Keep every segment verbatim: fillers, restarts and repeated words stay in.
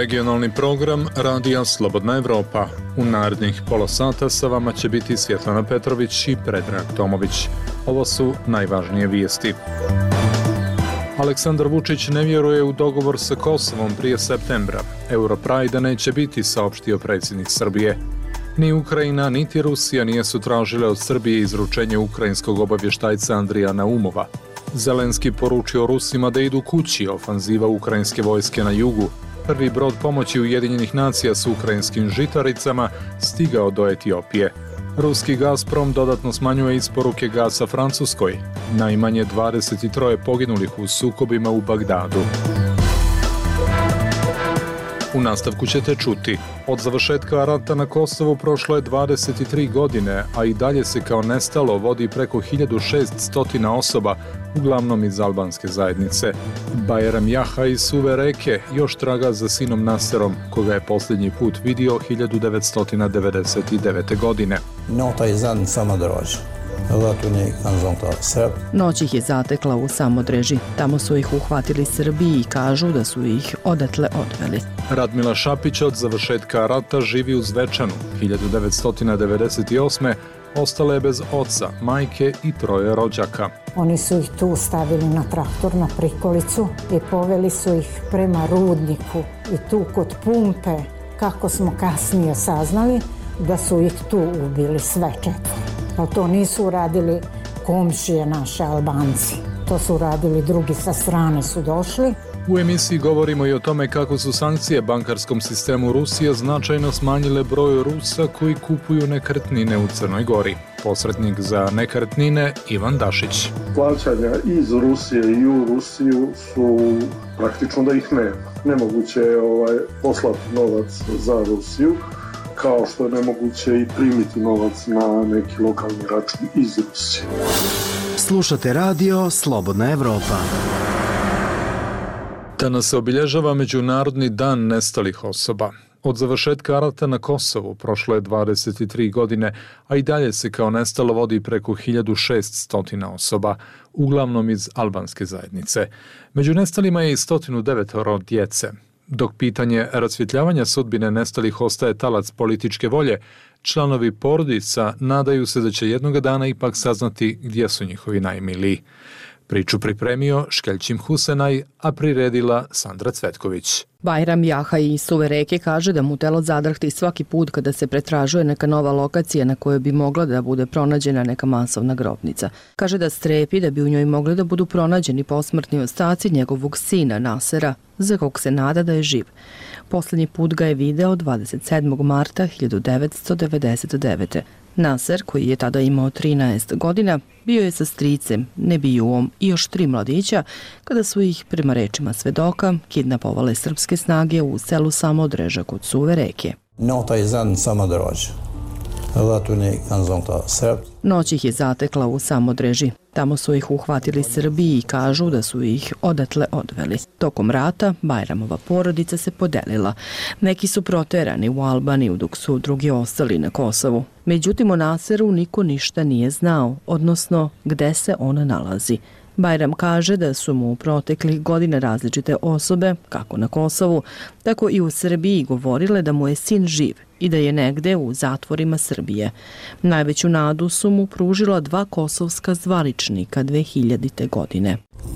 regionalni program Radija Slobodna Evropa. U narednih pola sata sa vama će biti Svjetlana Petrović i Predrag Tomović. Ovo su najvažnije vijesti. Aleksandar Vučić ne vjeruje u dogovor sa Kosovom prije septembra. Europrajda neće biti, saopštio predsjednik Srbije. Ni Ukrajina, niti Rusija nisu tražile od Srbije izručenje ukrajinskog obavještajca Andrija Naumova. Zelenski poručio Rusima da idu kući, ofanziva ukrajinske vojske na jugu. Prvi brod pomoći Ujedinjenih nacija s ukrajinskim žitaricama stigao do Etiopije. Ruski Gazprom dodatno smanjuje isporuke gasa Francuskoj. Najmanje dvadeset tri poginulih u sukobima u Bagdadu. U nastavku ćete čuti. Od završetka rata na Kosovu prošlo je dvadeset tri godine, a i dalje se kao nestalo vodi preko hiljadu šesnaest osoba, uglavnom iz albanske zajednice. Bajram Jaha iz Suve Reke još traga za sinom Naserom, koga je posljednji put vidio hiljadu devetsto devedeset devete. godine. Nota je zan Samodreži. Noć ih je zatekla u Samodreži. Tamo su ih uhvatili Srbiji i kažu da su ih odatle odveli. Radmila Šapić od završetka rata živi u Zvečanu. hiljadu devetsto devedeset osme. ostala je bez oca, majke i troje rođaka. Oni su ih tu stavili na traktor, na prikolicu i poveli su ih prema rudniku. I tu kod pumpe, kako smo kasnije saznali, da su ih tu ubili sve četvoro. Ali to nisu uradili komšije naše Albanci. To su uradili drugi, sa strane su došli. U emisiji govorimo i o tome kako su sankcije bankarskom sistemu Rusije značajno smanjile broj Rusa koji kupuju nekretnine u Crnoj Gori. Posrednik za nekretnine Ivan Dašić. Plaćanja iz Rusije i u Rusiju su praktično da ih nema. Nemoguće je ovaj, poslati novac za Rusiju, kao što je nemoguće i primiti novac na neki lokalni račun iz Rusije. Slušate radio Slobodna Evropa. Danas se obilježava Međunarodni dan nestalih osoba. Od završetka rata na Kosovu prošlo je dvadeset tri godine, a i dalje se kao nestalo vodi preko hiljadu šesnaest osoba, uglavnom iz albanske zajednice. Među nestalima je i sto devet djece. Dok pitanje rasvjetljavanja sudbine nestalih ostaje talac političke volje, članovi porodica nadaju se da će jednoga dana ipak saznati gdje su njihovi najmiliji. Priču pripremio Škeljčim Husenaj, a priredila Sandra Cvetković. Bajram Jaha iz Suve Reke kaže da mu telo zadrhti svaki put kada se pretražuje neka nova lokacija na kojoj bi mogla da bude pronađena neka masovna grobnica. Kaže da strepi da bi u njoj mogli da budu pronađeni posmrtni ostaci njegovog sina Nasera, za kog se nada da je živ. Posljednji put ga je video dvadeset sedmog marta hiljadu devetsto devedeset devete. Naser, koji je tada imao trinaest godina, bio je sa stricem, Nebijuom i još tri mladića kada su ih, prema rečima svedoka, kidnapovale srpske snage u selu Samodreža kod Suve Reke. Nota je zan Samodreži. Noć ih je zatekla u Samodreži. Tamo su ih uhvatili Srbiji i kažu da su ih odatle odveli. Tokom rata Bajramova porodica se podelila. Neki su proterani u Albaniju, dok su drugi ostali na Kosovu. Međutim, o Naseru niko ništa nije znao, odnosno gde se on nalazi. Bajram kaže da su mu u proteklih godina različite osobe, kako na Kosovu, tako i u Srbiji, govorile da mu je sin živ i da je negde u zatvorima Srbije. Najveću nadu su mu pružila dva kosovska zvaničnika dve hiljadite. godine.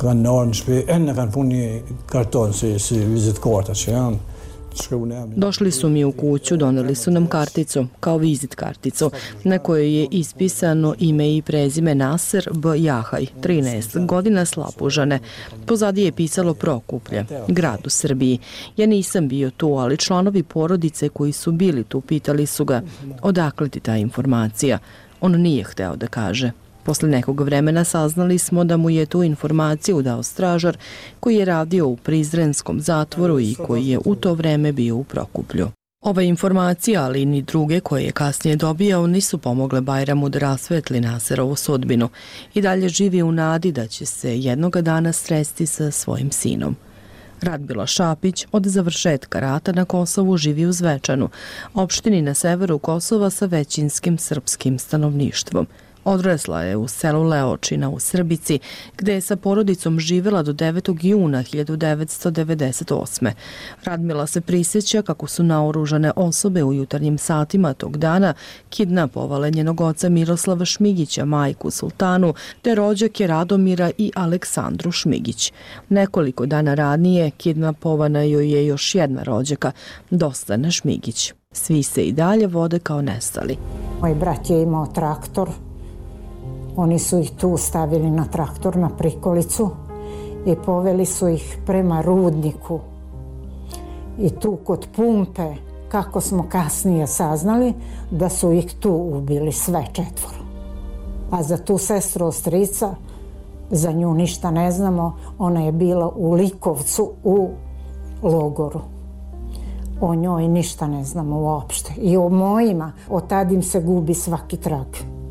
Došli su mi u kuću, doneli su nam karticu, kao vizit karticu, na kojoj je ispisano ime i prezime Naser B. Jahaj, trinaest godina, Slapužane. Pozadi je pisalo Prokuplje, grad u Srbiji. Ja nisam bio tu, ali članovi porodice koji su bili tu pitali su ga odakle ti ta informacija. On nije hteo da kaže. Posle nekog vremena saznali smo da mu je tu informaciju dao stražar koji je radio u Prizrenskom zatvoru i koji je u to vreme bio u Prokuplju. Ova informacija, ali i ni druge koje je kasnije dobijao, nisu pomogle Bajramu da rasvetli Naserovu sudbinu i dalje živi u nadi da će se jednoga dana sresti sa svojim sinom. Radmila Šapić od završetka rata na Kosovu živi u Zvečanu, opštini na severu Kosova sa većinskim srpskim stanovništvom. Odrasla je u selu Leočina u Srbici, gde je sa porodicom živela do devetog juna hiljadu devetsto devedeset osme. Radmila se prisjeća kako su naoružane osobe u jutarnjim satima tog dana kidnapovale njenog oca Miroslava Šmigića, majku Sultanu, te rođake Radomira i Aleksandru Šmigić. Nekoliko dana ranije kidnapovana joj je još jedna rođaka, Dostana Šmigić. Svi se i dalje vode kao nestali. Moj brat je imao traktor. Oni su ih tu stavili na traktor, na prikolicu i poveli su ih prema rudniku. I tu kod pumpe, kako smo kasnije saznali, da su ih tu ubili sve četvoro. A za tu sestru strica, za nju ništa ne znamo, ona je bila u Likovcu u logoru. O njoj ništa ne znamo uopšte. I o mojima, od tad im se gubi svaki trag.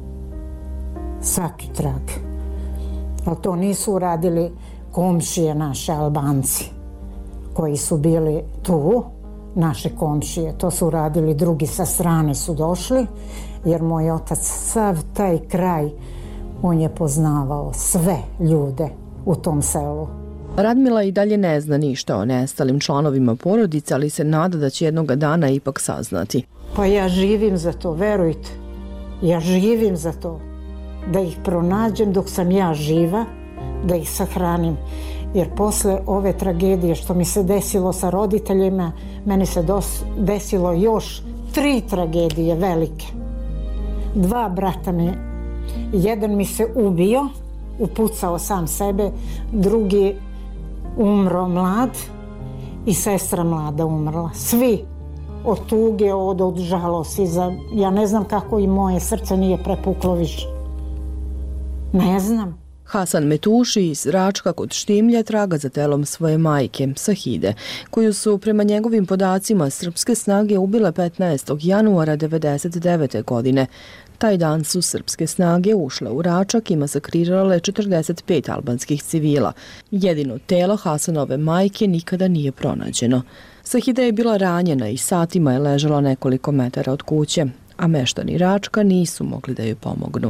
Svaki trag. Ali to nisu uradili komšije naše Albanci, koji su bili tu, naše komšije. To su uradili drugi, sa strane su došli, jer moj otac sav taj kraj, on je poznavao sve ljude u tom selu. Radmila i dalje ne zna ništa o nestalim članovima porodice, ali se nada da će jednoga dana ipak saznati. Pa ja živim za to, verujte. Ja živim za to. Da ih pronađem dok sam ja živa, da ih sahranim. Jer posle ove tragedije što mi se desilo sa roditeljima, meni se dos, desilo još tri tragedije velike. Dva brata mi, jedan mi se ubio, upucao sam sebe, drugi umro mlad i sestra mlada umrla. Svi od tuge, od, od žalosti. Za, ja ne znam kako i moje srce nije prepuklo više. Ne znam. Hasan Metuši iz Račka kod Štimlja traga za telom svoje majke, Sahide, koju su prema njegovim podacima srpske snage ubile petnaestog januara devedeset devete. godine. Taj dan su srpske snage ušle u Račak i masakrirale četrdeset pet albanskih civila. Jedino telo Hasanove majke nikada nije pronađeno. Sahida je bila ranjena i satima je ležala nekoliko metara od kuće, a meštani Račka nisu mogli da joj pomognu.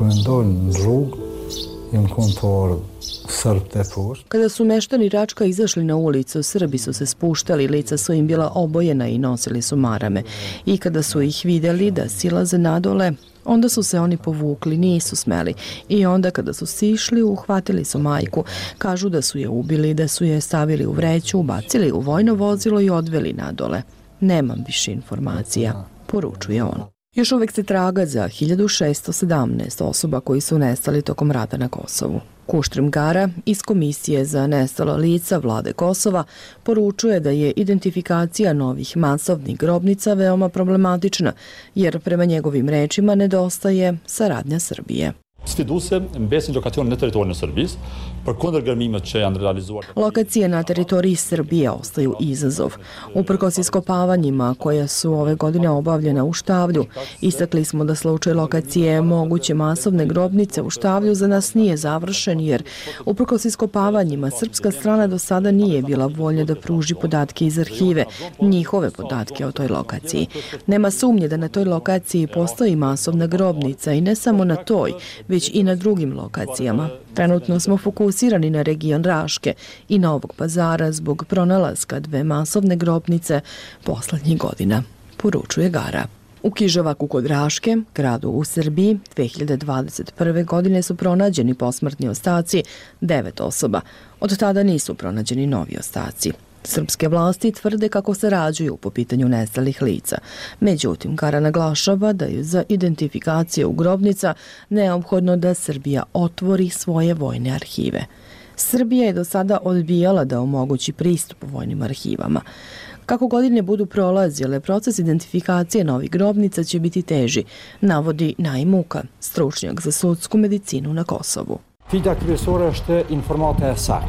Kada su meštani Račka izašli na ulicu, Srbi su se spuštali, lica su im bila obojena i nosili su marame. I kada su ih vidjeli da silaze nadole, onda su se oni povukli, nisu smeli. I onda kada su sišli, uhvatili su majku. Kažu da su je ubili, da su je stavili u vreću, ubacili u vojno vozilo i odveli nadole. Nemam više informacija, poručuje on. Još uvijek se traga za hiljadu šesto sedamnaest osoba koji su nestali tokom rata na Kosovu. Kuštrim Gara iz Komisije za nestala lica vlade Kosova poručuje da je identifikacija novih masovnih grobnica veoma problematična, jer prema njegovim rečima nedostaje saradnja Srbije. Sfiduese mbesin lokacione në territorin e Serbisë, përkundër gërmimeve që janë realizuar. Lokacije na teritoriji Srbije ostaju izazov. Uprkos iskopavanjima koja su ove godine obavljena u Štavlju, istakli smo da slučaj lokacije moguće masovne grobnice u Štavlju za nas nije završen, jer uprkos iskopavanjima srpska strana do sada nije bila voljna da pruži podatke iz arhive, njihove podatke o toj lokaciji. Nema sumnje da na toj lokaciji postoji masovna grobnica i ne samo na toj, već i na drugim lokacijama. Trenutno smo fokusirani na region Raške i Novog Pazara zbog pronalaska dve masovne grobnice poslednjih godina, poručuje Gara. U Kiževaku kod Raške, gradu u Srbiji, dve hiljade dvadeset prve. godine su pronađeni posmrtni ostaci devet osoba. Od tada nisu pronađeni novi ostaci. Srpske vlasti tvrde kako sarađuju po pitanju nestalih lica. Međutim, Gara naglašava da je za identifikaciju grobnica neophodno da Srbija otvori svoje vojne arhive. Srbija je do sada odbijala da omogući pristup vojnim arhivama. Kako godine budu prolazile, proces identifikacije novih grobnica će biti teži, navodi Najmuka, stručnjak za sudsku medicinu na Kosovu. Fitja kryesore është informata e saktë.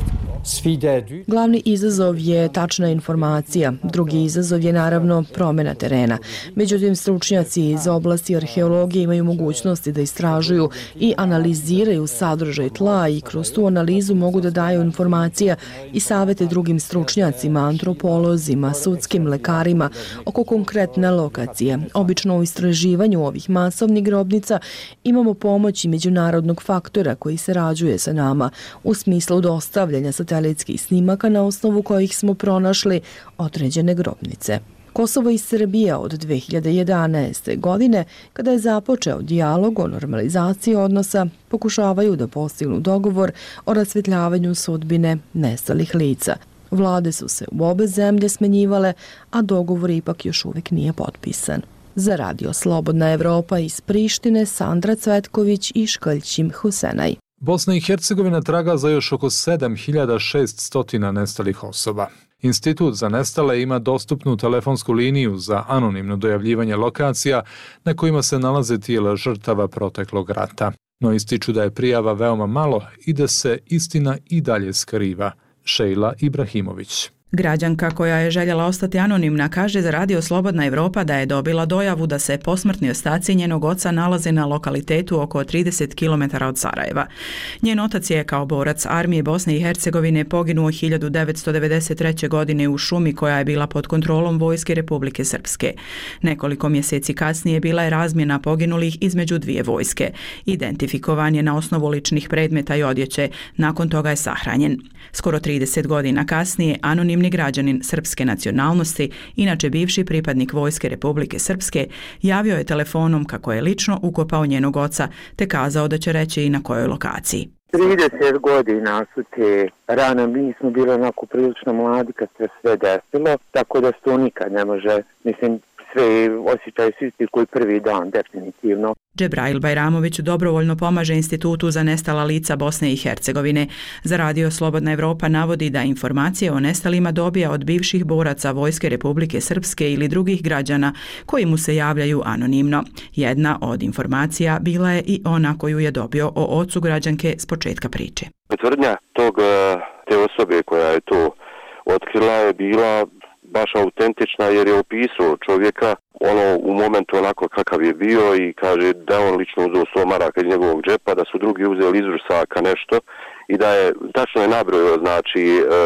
Glavni izazov je tačna informacija, drugi izazov je naravno promjena terena. Međutim, stručnjaci iz oblasti arheologije imaju mogućnosti da istražuju i analiziraju sadržaj tla i kroz tu analizu mogu da daju informacija i savete drugim stručnjacima, antropolozima, sudskim lekarima oko konkretne lokacije. Obično u istraživanju ovih masovnih grobnica imamo pomoć i međunarodnog faktora koji se rađuje sa nama u smislu dostavljanja satelitskih snimaka na osnovu kojih smo pronašli određene grobnice. Kosovo i Srbija od dve hiljade jedanaeste. godine, kada je započeo dijalog o normalizaciji odnosa, pokušavaju da postignu dogovor o rasvjetljavanju sudbine nestalih lica. Vlade su se u obe zemlje smenjivale, a dogovor ipak još uvijek nije potpisan. Za Radio Slobodna Evropa iz Prištine, Sandra Cvetković i Škaljćim Husenaj. Bosna i Hercegovina traga za još oko sedam hiljada šesto nestalih osoba. Institut za nestale ima dostupnu telefonsku liniju za anonimno dojavljivanje lokacija na kojima se nalaze tijela žrtava proteklog rata. No ističu da je prijava veoma malo i da se istina i dalje skriva. Šejla Ibrahimović. Građanka koja je željela ostati anonimna kaže za Radio Slobodna Evropa da je dobila dojavu da se posmrtni ostaci njenog oca nalaze na lokalitetu oko trideset kilometara od Sarajeva. Njen otac je kao borac armije Bosne i Hercegovine poginuo hiljadu devetsto devedeset treće. godine u šumi koja je bila pod kontrolom vojske Republike Srpske. Nekoliko mjeseci kasnije bila je razmjena poginulih između dvije vojske. Identifikovan je na osnovu ličnih predmeta i odjeće, nakon toga je sahranjen. Skoro trideset godina kasnije anonimni građanin srpske nacionalnosti, inače bivši pripadnik vojske Republike Srpske, javio je telefonom kako je lično ukopao njenog oca te kazao da će reći i na kojoj lokaciji. trideset godina su te rane, mi smo bili onako prilično mladi kad se sve desilo, tako da se to nikad ne može, mislim, sve osjećaju svi isti koji prvi dan, definitivno. Džebrail Bajramović dobrovoljno pomaže Institutu za nestala lica Bosne i Hercegovine. Za Radio Slobodna Evropa navodi da informacije o nestalima dobija od bivših boraca Vojske Republike Srpske ili drugih građana koji mu se javljaju anonimno. Jedna od informacija bila je i ona koju je dobio o ocu građanke s početka priče. Tvrdnja tog, te osobe koja je to otkrila je bila baš autentična jer je opisao čovjeka ono u momentu onako kakav je bio i kaže da on lično uzeo sto maraka iz njegovog džepa, da su drugi uzeli iz ruksaka nešto i da je tačno je nabrojao znači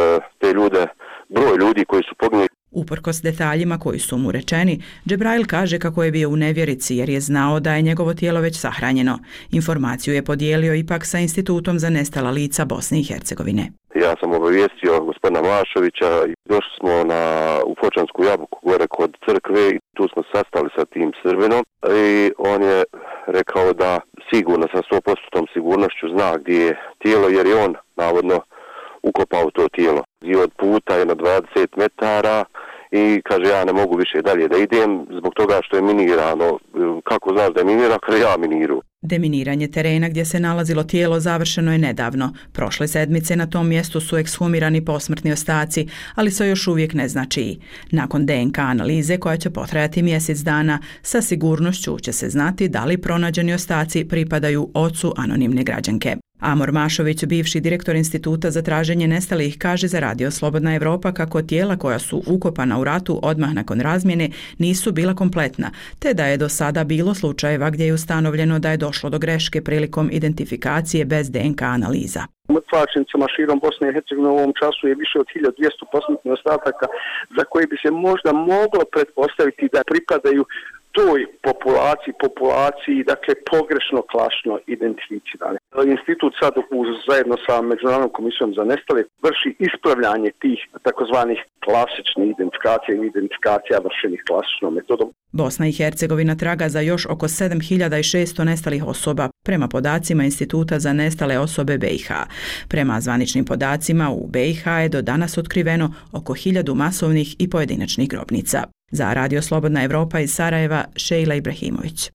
te ljude, broj ljudi koji su poginuli. Uprkos detaljima koji su mu rečeni, Džebrail kaže kako je bio u nevjerici jer je znao da je njegovo tijelo već sahranjeno. Informaciju je podijelio ipak sa Institutom za nestala lica Bosne i Hercegovine. Ja sam obavijestio gospodina Mašovića i došli smo na, u Fočansku jabuku gore kod crkve i tu smo sastali sa tim Srbinom i on je rekao da sigurno sa sto posto sigurnošću zna gdje je tijelo jer je on navodno ukopao to tijelo. I od puta je na dvadeset metara i kaže ja ne mogu više dalje da idem zbog toga što je minirano. Kako znaš da je minirano? Kada ja miniru. Deminiranje terena gdje se nalazilo tijelo završeno je nedavno. Prošle sedmice na tom mjestu su ekshumirani posmrtni ostaci, ali se još uvijek ne zna čiji. Nakon D N K analize koja će potrajati mjesec dana, sa sigurnošću će se znati da li pronađeni ostaci pripadaju ocu anonimne građanke. Amor Mašović, bivši direktor Instituta za traženje nestalih, kaže za Radio Slobodna Evropa kako tijela koja su ukopana u ratu odmah nakon razmjene nisu bila kompletna, te da je do sada bilo slučajeva gdje je ustanovljeno da je došlo do greške prilikom identifikacije bez D N K analiza. Mrtvačnicama širom Bosne i Hercegovine u ovom času je više od hiljadu dvjesto posmrtnih ostataka za koje bi se možda moglo pretpostaviti da pripadaju toj populaciji, populaciji, dakle, pogrešno klašno identificirane. Institut sad uz, zajedno sa Međunarodnom komisijom za nestale vrši ispravljanje tih takozvanih klasičnih identifikacija i identifikacija vršenih klasičnom metodom. Bosna i Hercegovina traga za još oko sedam hiljada šesto nestalih osoba prema podacima Instituta za nestale osobe B i H. Prema zvaničnim podacima u B i H je do danas otkriveno oko hiljadu masovnih i pojedinačnih grobnica. Za Radio Slobodna Evropa iz Sarajeva, Šejla Ibrahimović.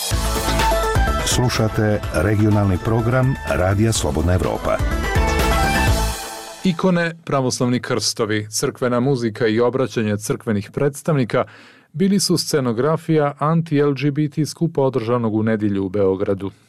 Slušate regionalni program Radija Slobodna Evropa. Ikone, pravoslavni krstovi, crkvena muzika i obraćanje crkvenih predstavnika bili su scenografija anti-L G B T skupa održanog u nedjelju u Beogradu.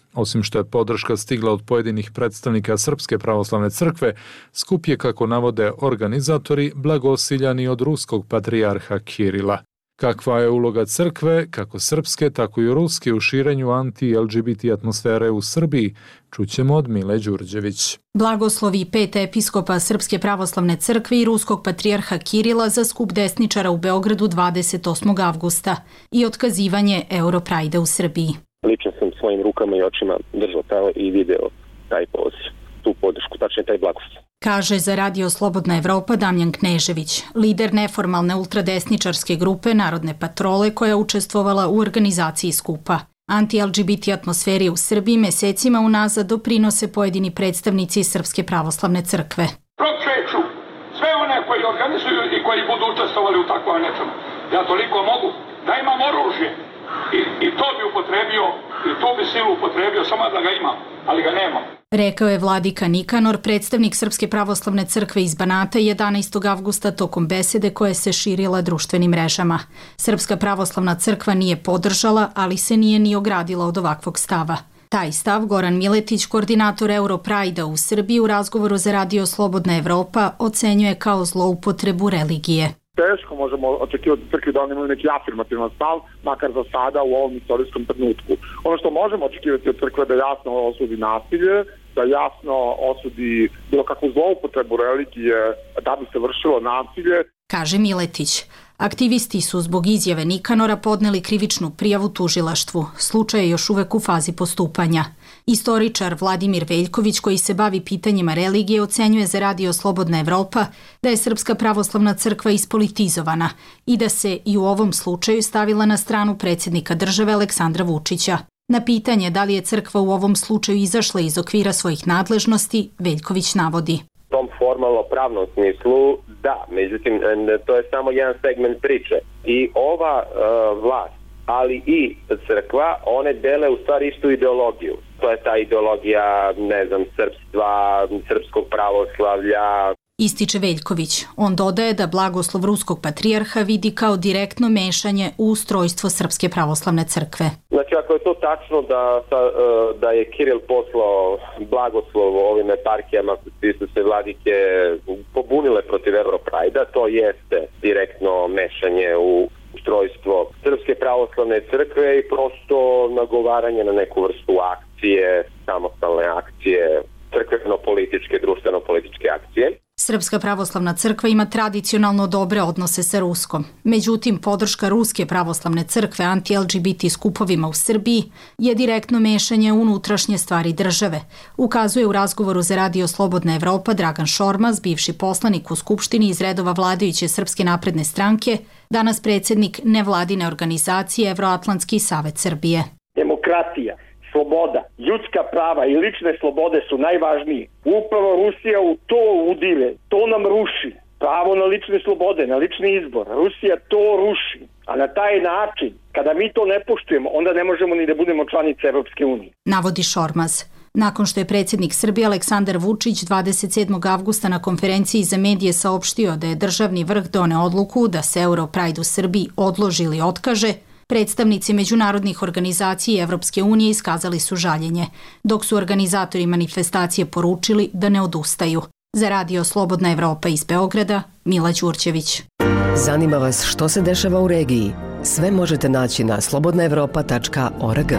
Osim što je podrška stigla od pojedinih predstavnika Srpske pravoslavne crkve, skup je, kako navode organizatori, blagosiljani od ruskog patrijarha Kirila. Kakva je uloga crkve, kako srpske, tako i ruske, u širenju anti-L G B T atmosfere u Srbiji, čućemo od Mile Đurđević. Blagoslovi pet episkopa Srpske pravoslavne crkve i ruskog patrijarha Kirila za skup desničara u Beogradu dvadeset osmog avgusta i otkazivanje Europrajda u Srbiji. Lično sam svojim rukama i očima držao i video taj poziv, tu podršku, tačnije taj blagoslov. Kaže za Radio Slobodna Evropa Damjan Knežević, lider neformalne ultradesničarske grupe Narodne patrole koja je učestvovala u organizaciji skupa. Anti-L G B T atmosferi u Srbiji mesecima unazad doprinose pojedini predstavnici Srpske pravoslavne crkve. Prokreću sve one koji organizuju i koji budu učestvovali u takvom nečemu. Ja toliko mogu da imam oružje i, i to bi upotrebio i to bi silu upotrebio samo da ga imam, ali ga nemam. Rekao je vladika Nikanor, predstavnik Srpske pravoslavne crkve iz Banata jedanaestog avgusta tokom besede koje se širila društvenim mrežama. Srpska pravoslavna crkva nije podržala, ali se nije ni ogradila od ovakvog stava. Taj stav Goran Miletić, koordinator Europrajda u Srbiji, u razgovoru za Radio Slobodna Evropa ocenjuje kao zloupotrebu religije. Teško možemo očekivati od crkve da oni imaju neki afirmativan stav, makar za sada u ovom istorijskom trenutku. Ono što možemo očekivati od crkve da jasno osudi nasilje, da jasno osudi bilo kakvu zloupotrebu religije da bi se vršilo nasilje. Kaže Miletić. Aktivisti su zbog izjave Nikanora podneli krivičnu prijavu tužilaštvu. Slučaj je još uvek u fazi postupanja. Istoričar Vladimir Veljković, koji se bavi pitanjima religije, ocenjuje za Radio Slobodna Evropa da je Srpska pravoslavna crkva ispolitizovana i da se i u ovom slučaju stavila na stranu predsjednika države Aleksandra Vučića. Na pitanje da li je crkva u ovom slučaju izašla iz okvira svojih nadležnosti, Veljković navodi. U tom formalno pravnom smislu da, međutim to je samo jedan segment priče i ova uh, vlast, ali i crkva, one dele u stvari istu ideologiju. To je ta ideologija, ne znam, srpstva, srpskog pravoslavlja. Ističe Veljković. On dodaje da blagoslov ruskog patrijarha vidi kao direktno mešanje u ustrojstvo Srpske pravoslavne crkve. Znači, ako je to tačno da, da je Kiril poslao blagoslov ovim eparhijama koji su se vladike pobunile protiv Europrajda, to jeste direktno mešanje u ustrojstvo Srpske pravoslavne crkve i prosto nagovaranje na neku vrstu akcije, samostalne akcije, crkveno-političke, društveno-političke akcije. Srpska pravoslavna crkva ima tradicionalno dobre odnose sa Ruskom. Međutim, podrška Ruske pravoslavne crkve anti-L G B T skupovima u Srbiji je direktno mešanje u unutrašnje stvari države, ukazuje u razgovoru za Radio Slobodna Evropa Dragan Šormaz, bivši poslanik u Skupštini iz redova vladajuće Srpske napredne stranke, danas predsjednik nevladine organizacije Evroatlantski savet Srbije. Demokratija, sloboda, ljudska prava i lične slobode su najvažnije. Upravo Rusija u to udire, to nam ruši. Pravo na lične slobode, na lični izbor. Rusija to ruši. A na taj način, kada mi to ne poštujemo, onda ne možemo ni da budemo članice Evropske unije. Navodi Šormaz. Nakon što je predsjednik Srbije Aleksandar Vučić dvadeset sedmog avgusta na konferenciji za medije saopštio da je državni vrh doneo odluku da se Europride u Srbiji odloži ili otkaže, predstavnici međunarodnih organizacija Evropske unije iskazali su žaljenje, dok su organizatori manifestacije poručili da ne odustaju. Za Radio Slobodna Evropa iz Beograda, Mila Đurđević. Zanima vas što se dešava u regiji? Sve možete naći na slobodna evropa tačka org.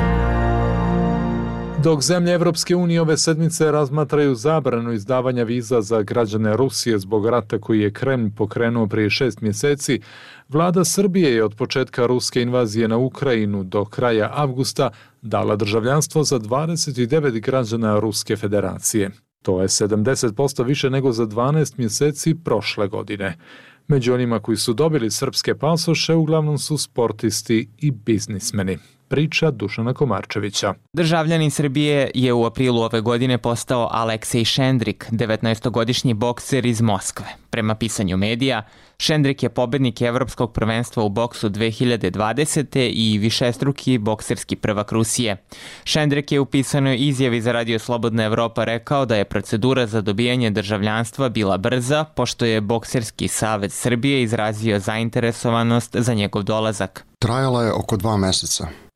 Dok zemlje Evropske unije ove sedmice razmatraju zabranu izdavanja viza za građane Rusije zbog rata koji je Kremlj pokrenuo prije šest mjeseci, vlada Srbije je od početka ruske invazije na Ukrajinu do kraja avgusta dala državljanstvo za dvadeset devet građana Ruske federacije. To je sedamdeset posto više nego za dvanaest mjeseci prošle godine. Među onima koji su dobili srpske pasoše uglavnom su sportisti i biznismeni. Priča Dušana Komarčevića. Državljanin Srbije je u aprilu ove godine postao Aleksej Šendrik, devetnaestogodišnji bokser iz Moskve. Prema pisanju medija, Šendrik je pobednik Evropskog prvenstva u boksu dve hiljade dvadesete. i višestruki bokserski prvak Rusije. Šendrik je u pisanoj izjavi za Radio Slobodna Evropa rekao da je procedura za dobijanje državljanstva bila brza, pošto je Bokserski savez Srbije izrazio zainteresovanost za njegov dolazak. Trajala je oko dva meseca.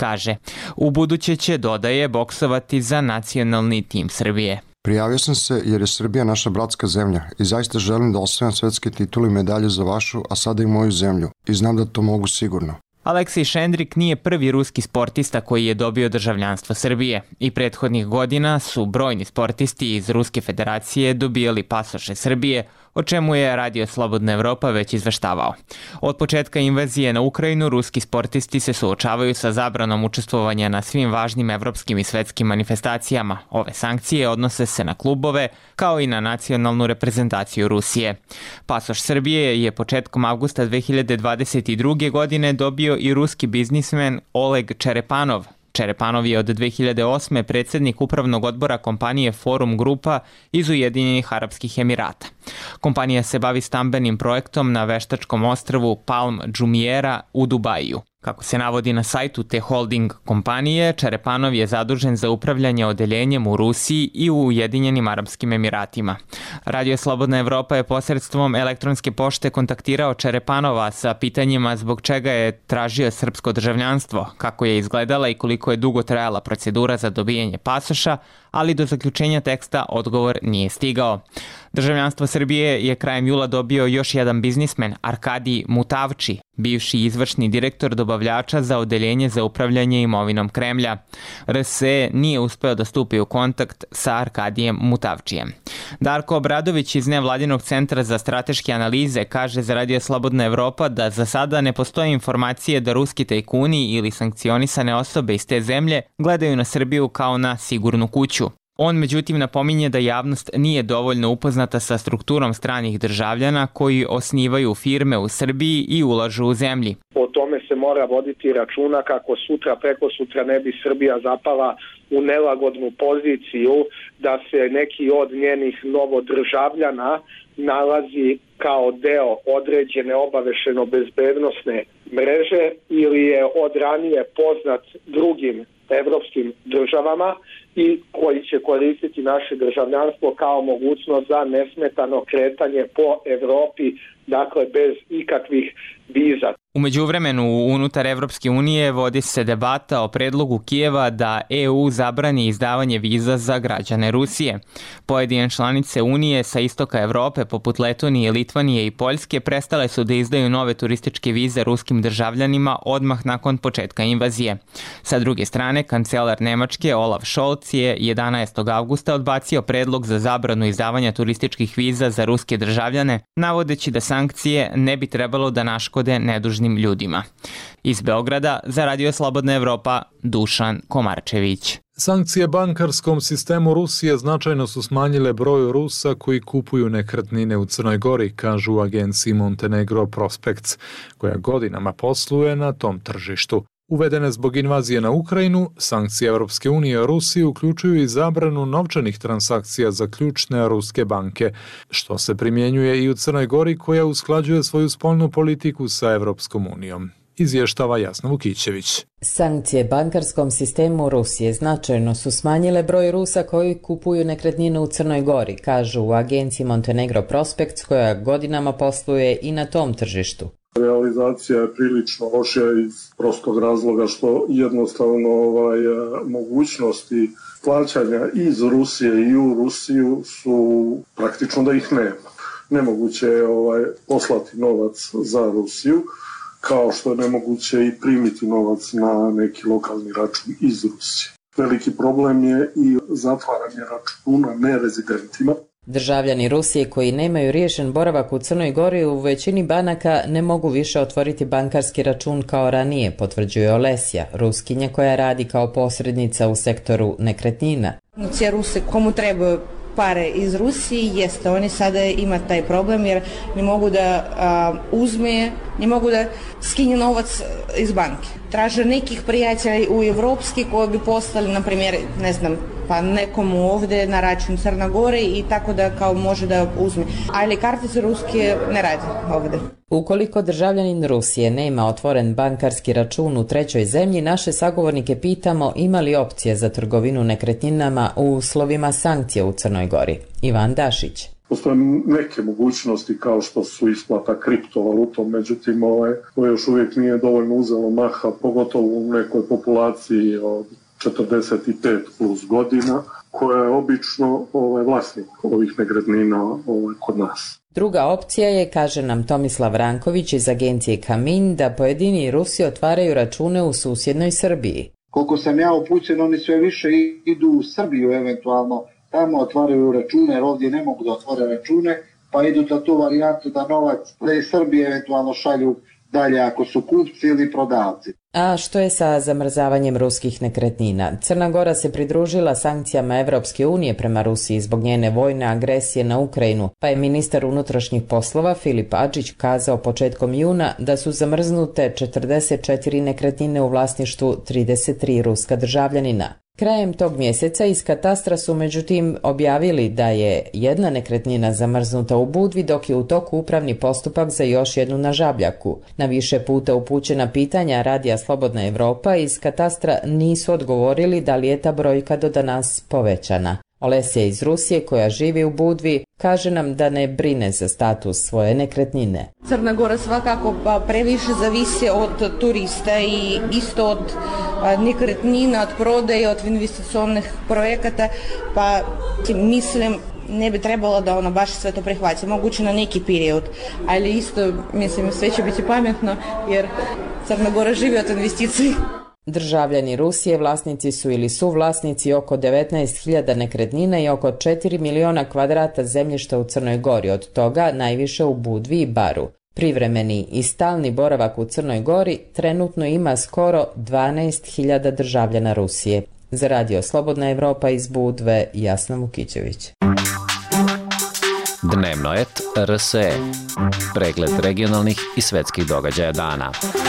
kaže. U buduće će, dodaje, boksovati za nacionalni tim Srbije. Prijavio sam se jer je Srbija naša bratska zemlja i zaista želim da osvojam svetske titule i medalje za vašu, a sada i moju zemlju. I znam da to mogu sigurno. Aleksej Šendrik nije prvi ruski sportista koji je dobio državljanstvo Srbije i prethodnih godina su brojni sportisti iz Ruske federacije dobijali pasoše Srbije, o čemu je Radio Slobodna Evropa već izveštavao. Od početka invazije na Ukrajinu, ruski sportisti se suočavaju sa zabranom učestvovanja na svim važnim evropskim i svetskim manifestacijama. Ove sankcije odnose se na klubove, kao i na nacionalnu reprezentaciju Rusije. Pasoš Srbije je početkom avgusta dve hiljade dvadeset druge. godine dobio i ruski biznismen Oleg Čerepanov. Čerepanov je od dve hiljade osme. predsjednik upravnog odbora kompanije Forum Grupa iz Ujedinjenih Arapskih Emirata. Kompanija se bavi stambenim projektom na veštačkom ostrvu Palm Jumeirah u Dubaju. Kako se navodi na sajtu te holding kompanije, Čerepanov je zadužen za upravljanje odeljenjem u Rusiji i u Ujedinjenim Arapskim Emiratima. Radio Slobodna Evropa je posredstvom elektronske pošte kontaktirao Čerepanova sa pitanjima zbog čega je tražio srpsko državljanstvo, kako je izgledala i koliko je dugo trajala procedura za dobijanje pasoša, ali do zaključenja teksta odgovor nije stigao. Državljanstvo Srbije je krajem jula dobio još jedan biznismen, Arkadij Mutavči, bivši izvršni direktor dobavljača za odeljenje za upravljanje imovinom Kremlja. R S E nije uspeo da stupi u kontakt sa Arkadijem Mutavčijem. Darko Obradović iz Nevladinog centra za strateške analize kaže za Radio Slobodna Evropa da za sada ne postoje informacije da ruski tajkuni ili sankcionisane osobe iz te zemlje gledaju na Srbiju kao na sigurnu kuću. On međutim napominje da javnost nije dovoljno upoznata sa strukturom stranih državljana koji osnivaju firme u Srbiji i ulažu u zemlji. O tome se mora voditi računa kako sutra, preko sutra ne bi Srbija zapala u nelagodnu poziciju da se neki od njenih novodržavljana nalazi kao deo određene obaveštajno-bezbednosne mreže ili je od ranije poznat drugim evropskim državama i koji će koristiti naše državljanstvo kao mogućnost za nesmetano kretanje po Evropi, dakle bez ikakvih viza. U međuvremenu, unutar Evropske unije vodi se debata o predlogu Kijeva da E U zabrani izdavanje viza za građane Rusije. Pojedine članice Unije sa istoka Evrope, poput Letonije, Litvanije i Poljske, prestale su da izdaju nove turističke vize ruskim državljanima odmah nakon početka invazije. Sa druge strane, kancelar Nemačke Olaf Scholz je jedanaestog avgusta odbacio predlog za zabranu izdavanja turističkih viza za ruske državljane, navodeći da sankcije ne bi trebalo da naškode nedužnim ljudima. Iz Beograda za Radio Slobodna Evropa, Dušan Komarčević. Sankcije bankarskom sistemu Rusije značajno su smanjile broj Rusa koji kupuju nekretnine u Crnoj Gori, kažu u agenciji Montenegro Prospects, koja godinama posluje na tom tržištu. Uvedene zbog invazije na Ukrajinu, sankcije Evropske unije Rusiji uključuju i zabranu novčanih transakcija za ključne ruske banke, što se primjenjuje i u Crnoj Gori koja usklađuje svoju spoljnu politiku sa Evropskom unijom. Izvještava Jasna Vukićević. Sankcije bankarskom sistemu Rusije značajno su smanjile broj Rusa koji kupuju nekretnine u Crnoj Gori, kažu u agenciji Montenegro Prospects koja godinama posluje i na tom tržištu. Realizacija je prilično lošija iz prostog razloga što jednostavno ovaj, mogućnosti plaćanja iz Rusije i u Rusiju su praktično da ih nema. Nemoguće je ovaj, poslati novac za Rusiju, kao što je nemoguće i primiti novac na neki lokalni račun iz Rusije. Veliki problem je i zatvaranje računa nerezidentima. Državljani Rusije koji nemaju riješen boravak u Crnoj Gori u većini banaka ne mogu više otvoriti bankarski račun kao ranije, potvrđuje Olesja, Ruskinja koja radi kao posrednica u sektoru nekretnina. Cijeli Rusi komu trebaju pare iz Rusije, jeste, oni sada ima taj problem jer ne mogu da a, uzme, ne mogu da skine novac iz banke. Traže nekih prijatelja u Evropski koji bi poslali, na primjer, ne znam, pa nekomu ovdje na račun Crna Gore i tako da kao može da uzme. Ali kartice ruske ne rade ovdje. Ukoliko državljanin Rusije nema otvoren bankarski račun u trećoj zemlji, naše sagovornike pitamo ima li opcije za trgovinu nekretninama u uslovima sankcija u Crnoj Gori. Ivan Dašić. Postoje neke mogućnosti kao što su isplata kriptovalutom, međutim ovaj, to još uvijek nije dovoljno uzelo maha, pogotovo u nekoj populaciji od četrdeset pet plus godina, koja je obično ovaj, vlasnik ovih nekretnina ovaj, kod nas. Druga opcija je, kaže nam Tomislav Ranković iz agencije Kamin, da pojedini Rusi otvaraju račune u susjednoj Srbiji. Koliko sam ja upućen, oni sve više idu u Srbiju eventualno, tamo otvaraju račune jer ovdje ne mogu da otvore račune, pa idu na tu varijantu da novac da iz Srbije eventualno šalju dalje ako su kupci ili prodavci. A što je sa zamrzavanjem ruskih nekretnina? Crna Gora se pridružila sankcijama Evropske unije prema Rusiji zbog njene vojne agresije na Ukrajinu, pa je ministar unutrašnjih poslova Filip Adžić kazao početkom juna da su zamrznute četrdeset četiri nekretnine u vlasništvu trideset tri ruska državljanina. Krajem tog mjeseca iz katastra su međutim objavili da je jedna nekretnina zamrznuta u Budvi, dok je u toku upravni postupak za još jednu na Žabljaku. Na više puta upućena pitanja Radija Slobodna Evropa iz katastra nisu odgovorili da li je ta brojka do danas povećana. Olesja iz Rusije, koja živi u Budvi, kaže nam da ne brine za status svoje nekretnine. Crna Gora svakako previše zavisi od turista i isto od nekretnina, od prodaje, od investicionih projekata, pa mislim ne bi trebalo da ono baš sve to prihvati, moguće na neki period, ali isto mislim sve će biti pametno jer Crna Gora živi od investicij. Državljani Rusije vlasnici su ili su vlasnici oko devetnaest hiljada nekretnina i oko četiri miliona kvadrata zemljišta u Crnoj Gori, od toga najviše u Budvi i Baru. Privremeni i stalni boravak u Crnoj Gori trenutno ima skoro dvanaest hiljada državljana Rusije. Za Radio Slobodna Evropa iz Budve, Jasna Vukićević. Dnevnoet R S E. Pregled regionalnih i svetskih događaja dana.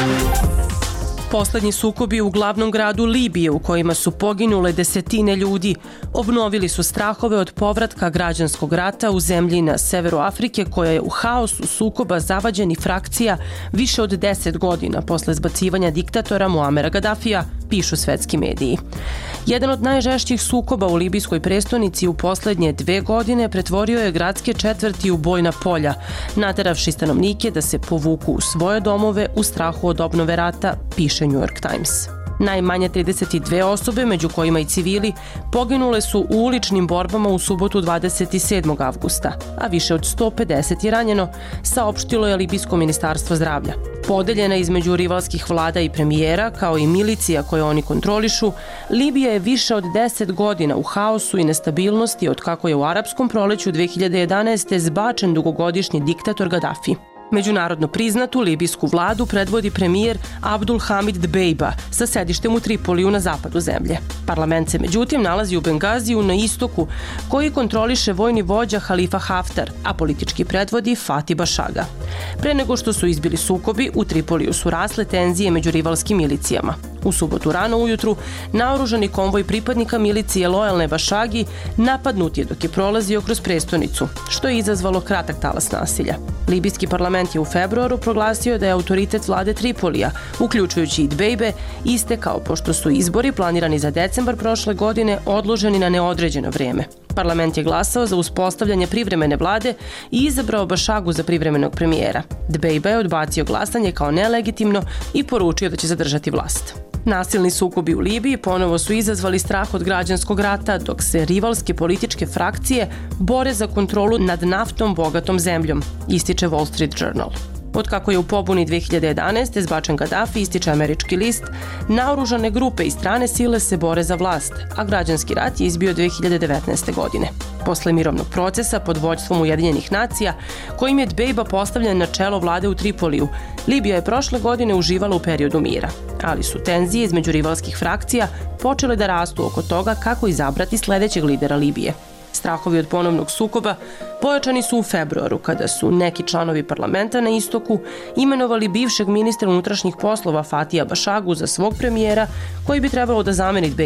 Poslednji sukobi u glavnom gradu Libije, u kojima su poginule desetine ljudi, obnovili su strahove od povratka građanskog rata u zemlji na severu Afrike, koja je u haosu sukoba zavađenih frakcija više od deset godina posle zbacivanja diktatora Muamera Gaddafija, pišu svetski mediji. Jedan od najžešćih sukoba u libijskoj prestonici u poslednje dve godine pretvorio je gradske četvrti u bojna polja, nateravši stanovnike da se povuku u svoje domove u strahu od obnove rata, piše New York Times. Najmanje trideset dve osobe, među kojima i civili, poginule su u uličnim borbama u subotu dvadeset sedmog avgusta, a više od sto pedeset je ranjeno, saopštilo je Libijsko ministarstvo zdravlja. Podeljena između rivalskih vlada i premijera, kao i milicija koje oni kontrolišu, Libija je više od deset godina u haosu i nestabilnosti od kako je u arapskom proleću dve hiljade jedanaeste. zbačen dugogodišnji diktator Gaddafi. Međunarodno priznatu libijsku vladu predvodi premijer Abdul Hamid Dbeiba sa sedištem u Tripoliju na zapadu zemlje. Parlament se međutim nalazi u Bengaziju na istoku, koji kontroliše vojni vođa Halifa Haftar, a politički predvodi Fatih Bashaga. Pre nego što su izbili sukobi, u Tripoliju su rasle tenzije među rivalskim milicijama. U subotu rano ujutru naoružani konvoj pripadnika milicije lojalne Bashagi napadnut je dok je prolazio kroz prestonicu, što je izazvalo kratak talas nasilja. Libijski parlament je u februaru proglasio da je autoritet vlade Tripolija, uključujući i Dbeibe, istekao pošto su izbori planirani za decembar prošle godine odloženi na neodređeno vreme. Parlament je glasao za uspostavljanje privremene vlade i izabrao Bashagu za privremenog premijera. Dbeiba je odbacio glasanje kao nelegitimno i poručio da će zadržati vlast. Nasilni sukobi u Libiji ponovo su izazvali strah od građanskog rata, dok se rivalske političke frakcije bore za kontrolu nad naftom bogatom zemljom, ističe Wall Street Journal. Od kako je u pobuni dve hiljade jedanaeste. zbačen Gaddafi, ističe američki list, naoružane grupe i strane sile se bore za vlast, a građanski rat je izbio dve hiljade devetnaeste. godine. Posle mirovnog procesa pod vođstvom Ujedinjenih nacija, kojim je Dbeiba postavljen na čelo vlade u Tripoliju, Libija je prošle godine uživala u periodu mira, ali su tenzije između rivalskih frakcija počele da rastu oko toga kako izabrati sledećeg lidera Libije. Strahovi od ponovnog sukoba pojačani su u februaru, kada su neki članovi parlamenta na istoku imenovali bivšeg ministra unutrašnjih poslova Fatija Bashagu za svog premijera, koji bi trebalo da zameni Dbeibu.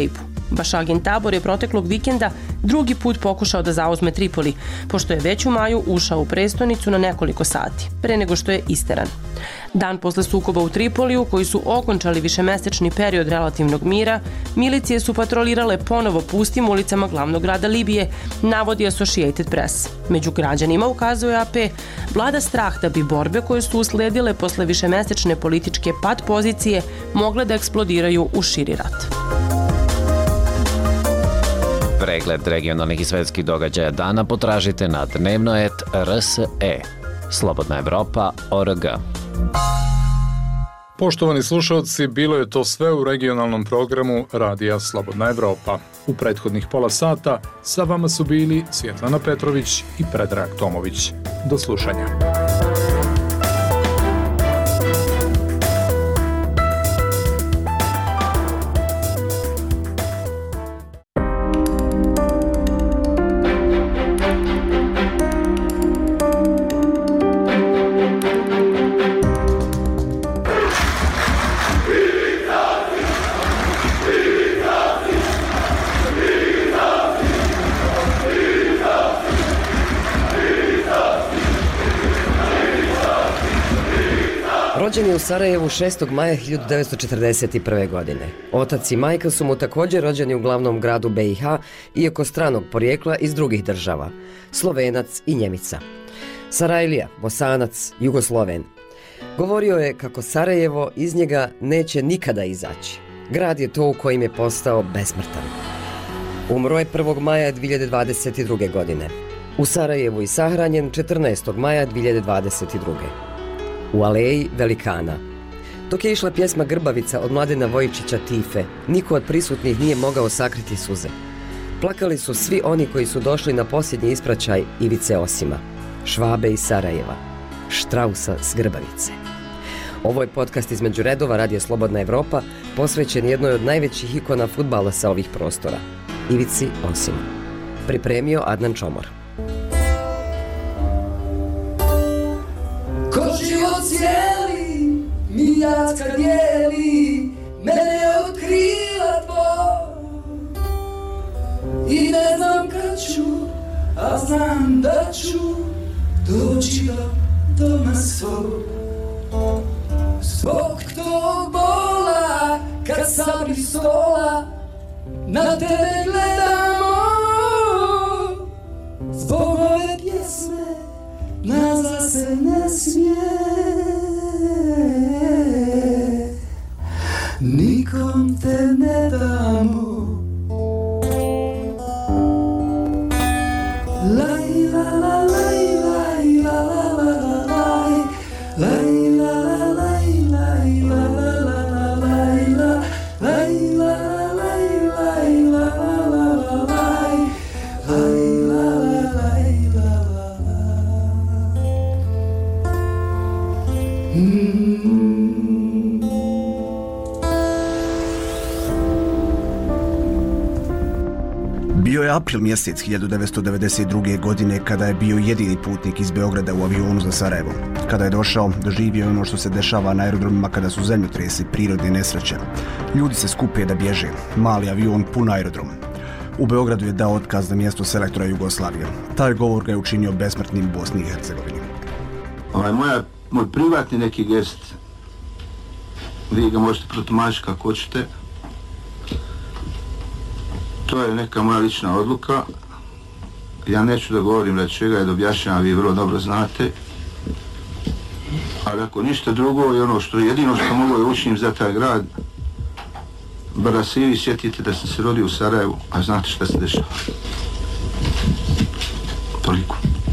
Bašagin tabor je proteklog vikenda drugi put pokušao da zauzme Tripoli, pošto je već u maju ušao u prestonicu na nekoliko sati, pre nego što je isteran. Dan posle sukoba u Tripoliju, koji su okončali višemesečni period relativnog mira, milicije su patrolirale ponovo pustim ulicama glavnog grada Libije, navodi Associated Press. Među građanima, ukazuje A P, vlada strah da bi borbe koje su usledile posle višemesečne političke pad pozicije mogle da eksplodiraju u širi rat. Pregled regionalnih i svetskih događaja dana potražite na dnevnoet R S E. Slobodna Evropa точка O R G. Poštovani slušalci, bilo je to sve u regionalnom programu Radija Slobodna Evropa. U prethodnih pola sata sa vama su bili Svjetlana Petrović i Predrag Tomović. Do slušanja. Rođen je u Sarajevu šestog maja hiljadu devetsto četrdeset prve. godine. Otac i majka su mu također rođeni u glavnom gradu B i H, iako stranog porijekla iz drugih država, Slovenac i Njemica. Sarajlija, Bosanac, Jugosloven. Govorio je kako Sarajevo iz njega neće nikada izaći. Grad je to u kojim je postao besmrtan. Umro je prvog maja dvije hiljade dvadeset druge. godine. U Sarajevu i sahranjen četrnaestog maja dvije hiljade dvadeset druge. u aleji velikana. Dok je išla pjesma Grbavica od Mladena Vojičića Tife, niko od prisutnih nije mogao sakriti suze. Plakali su svi oni koji su došli na posljednji ispraćaj Ivice Osima, Švabe iz Sarajeva, Štrausa s Grbavice. Ovo je podcast između redova Radija Slobodna Evropa, posvećen jednoj od najvećih ikona fudbala sa ovih prostora, Ivici Osima. Pripremio Adnan Čomor. Ko život cijeli, mijac kad dijeli, mene otkriva tvoj. I ne znam kad ću, a znam da ću doći do doma svog. Zbog tog bola, kad sam iz stola, na tebe gledamo. Zbog ove pjesme, nazva se ne smije. Nikom te ne damo. Laj, la, la, laj, laj, la, la, la, la, laj, laj, la, la, laj, laj, la, la, la, la, laj, la, laj, la, laj, laj, la, la, la, la, laj, laj, la, la, laj, la, la, la. Bio je april mjesec hiljadu devetsto devedeset druge. godine kada je bio jedini putnik iz Beograda u avionu za Sarajevo. Kada je došao, doživio je ono što se dešava na aerodromima kada su zemlju tresi prirodne nesreće. Ljudi se skupe da bježe, mali avion pun aerodrom. U Beogradu je dao otkaz na mjesto selektora Jugoslavije. Taj govor ga je učinio besmrtnim u Bosni i Hercegovini. Ovaj, moja, moj privatni neki gest, vi ga možete protumačiti kako hoćete. To je neka moja lična odluka. Ja neću da govorim da čega je da objašnjavam, vi vrlo dobro znate. Ali ako ništa drugo je ono što jedino što mogu da učim za taj grad, bar da se i vi sjetite da sam se rodio u Sarajevu, a znate šta se dešava. Toliko.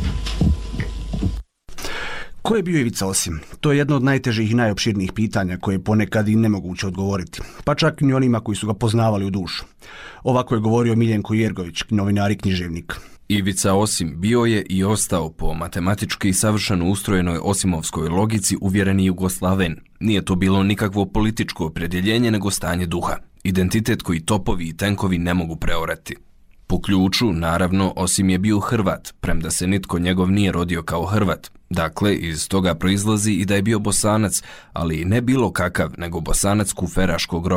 Ko je bio Ivica Osim? To je jedno od najtežih i najopširnijih pitanja koje je ponekad i nemoguće odgovoriti, pa čak i onima koji su ga poznavali u dušu. Ovako je govorio Miljenko Jergović, novinar i književnik. Ivica Osim bio je i ostao po matematički savršeno ustrojenoj osimovskoj logici uvjereni Jugoslaven. Nije to bilo nikakvo političko opredjeljenje nego stanje duha, identitet koji topovi i tenkovi ne mogu preorati. Po ključu, naravno, Osim je bio Hrvat, premda se nitko njegov nije rodio kao Hrvat. Dakle, iz toga proizlazi i da je bio Bosanac, ali ne bilo kakav, nego Bosanac kuferaškog roda.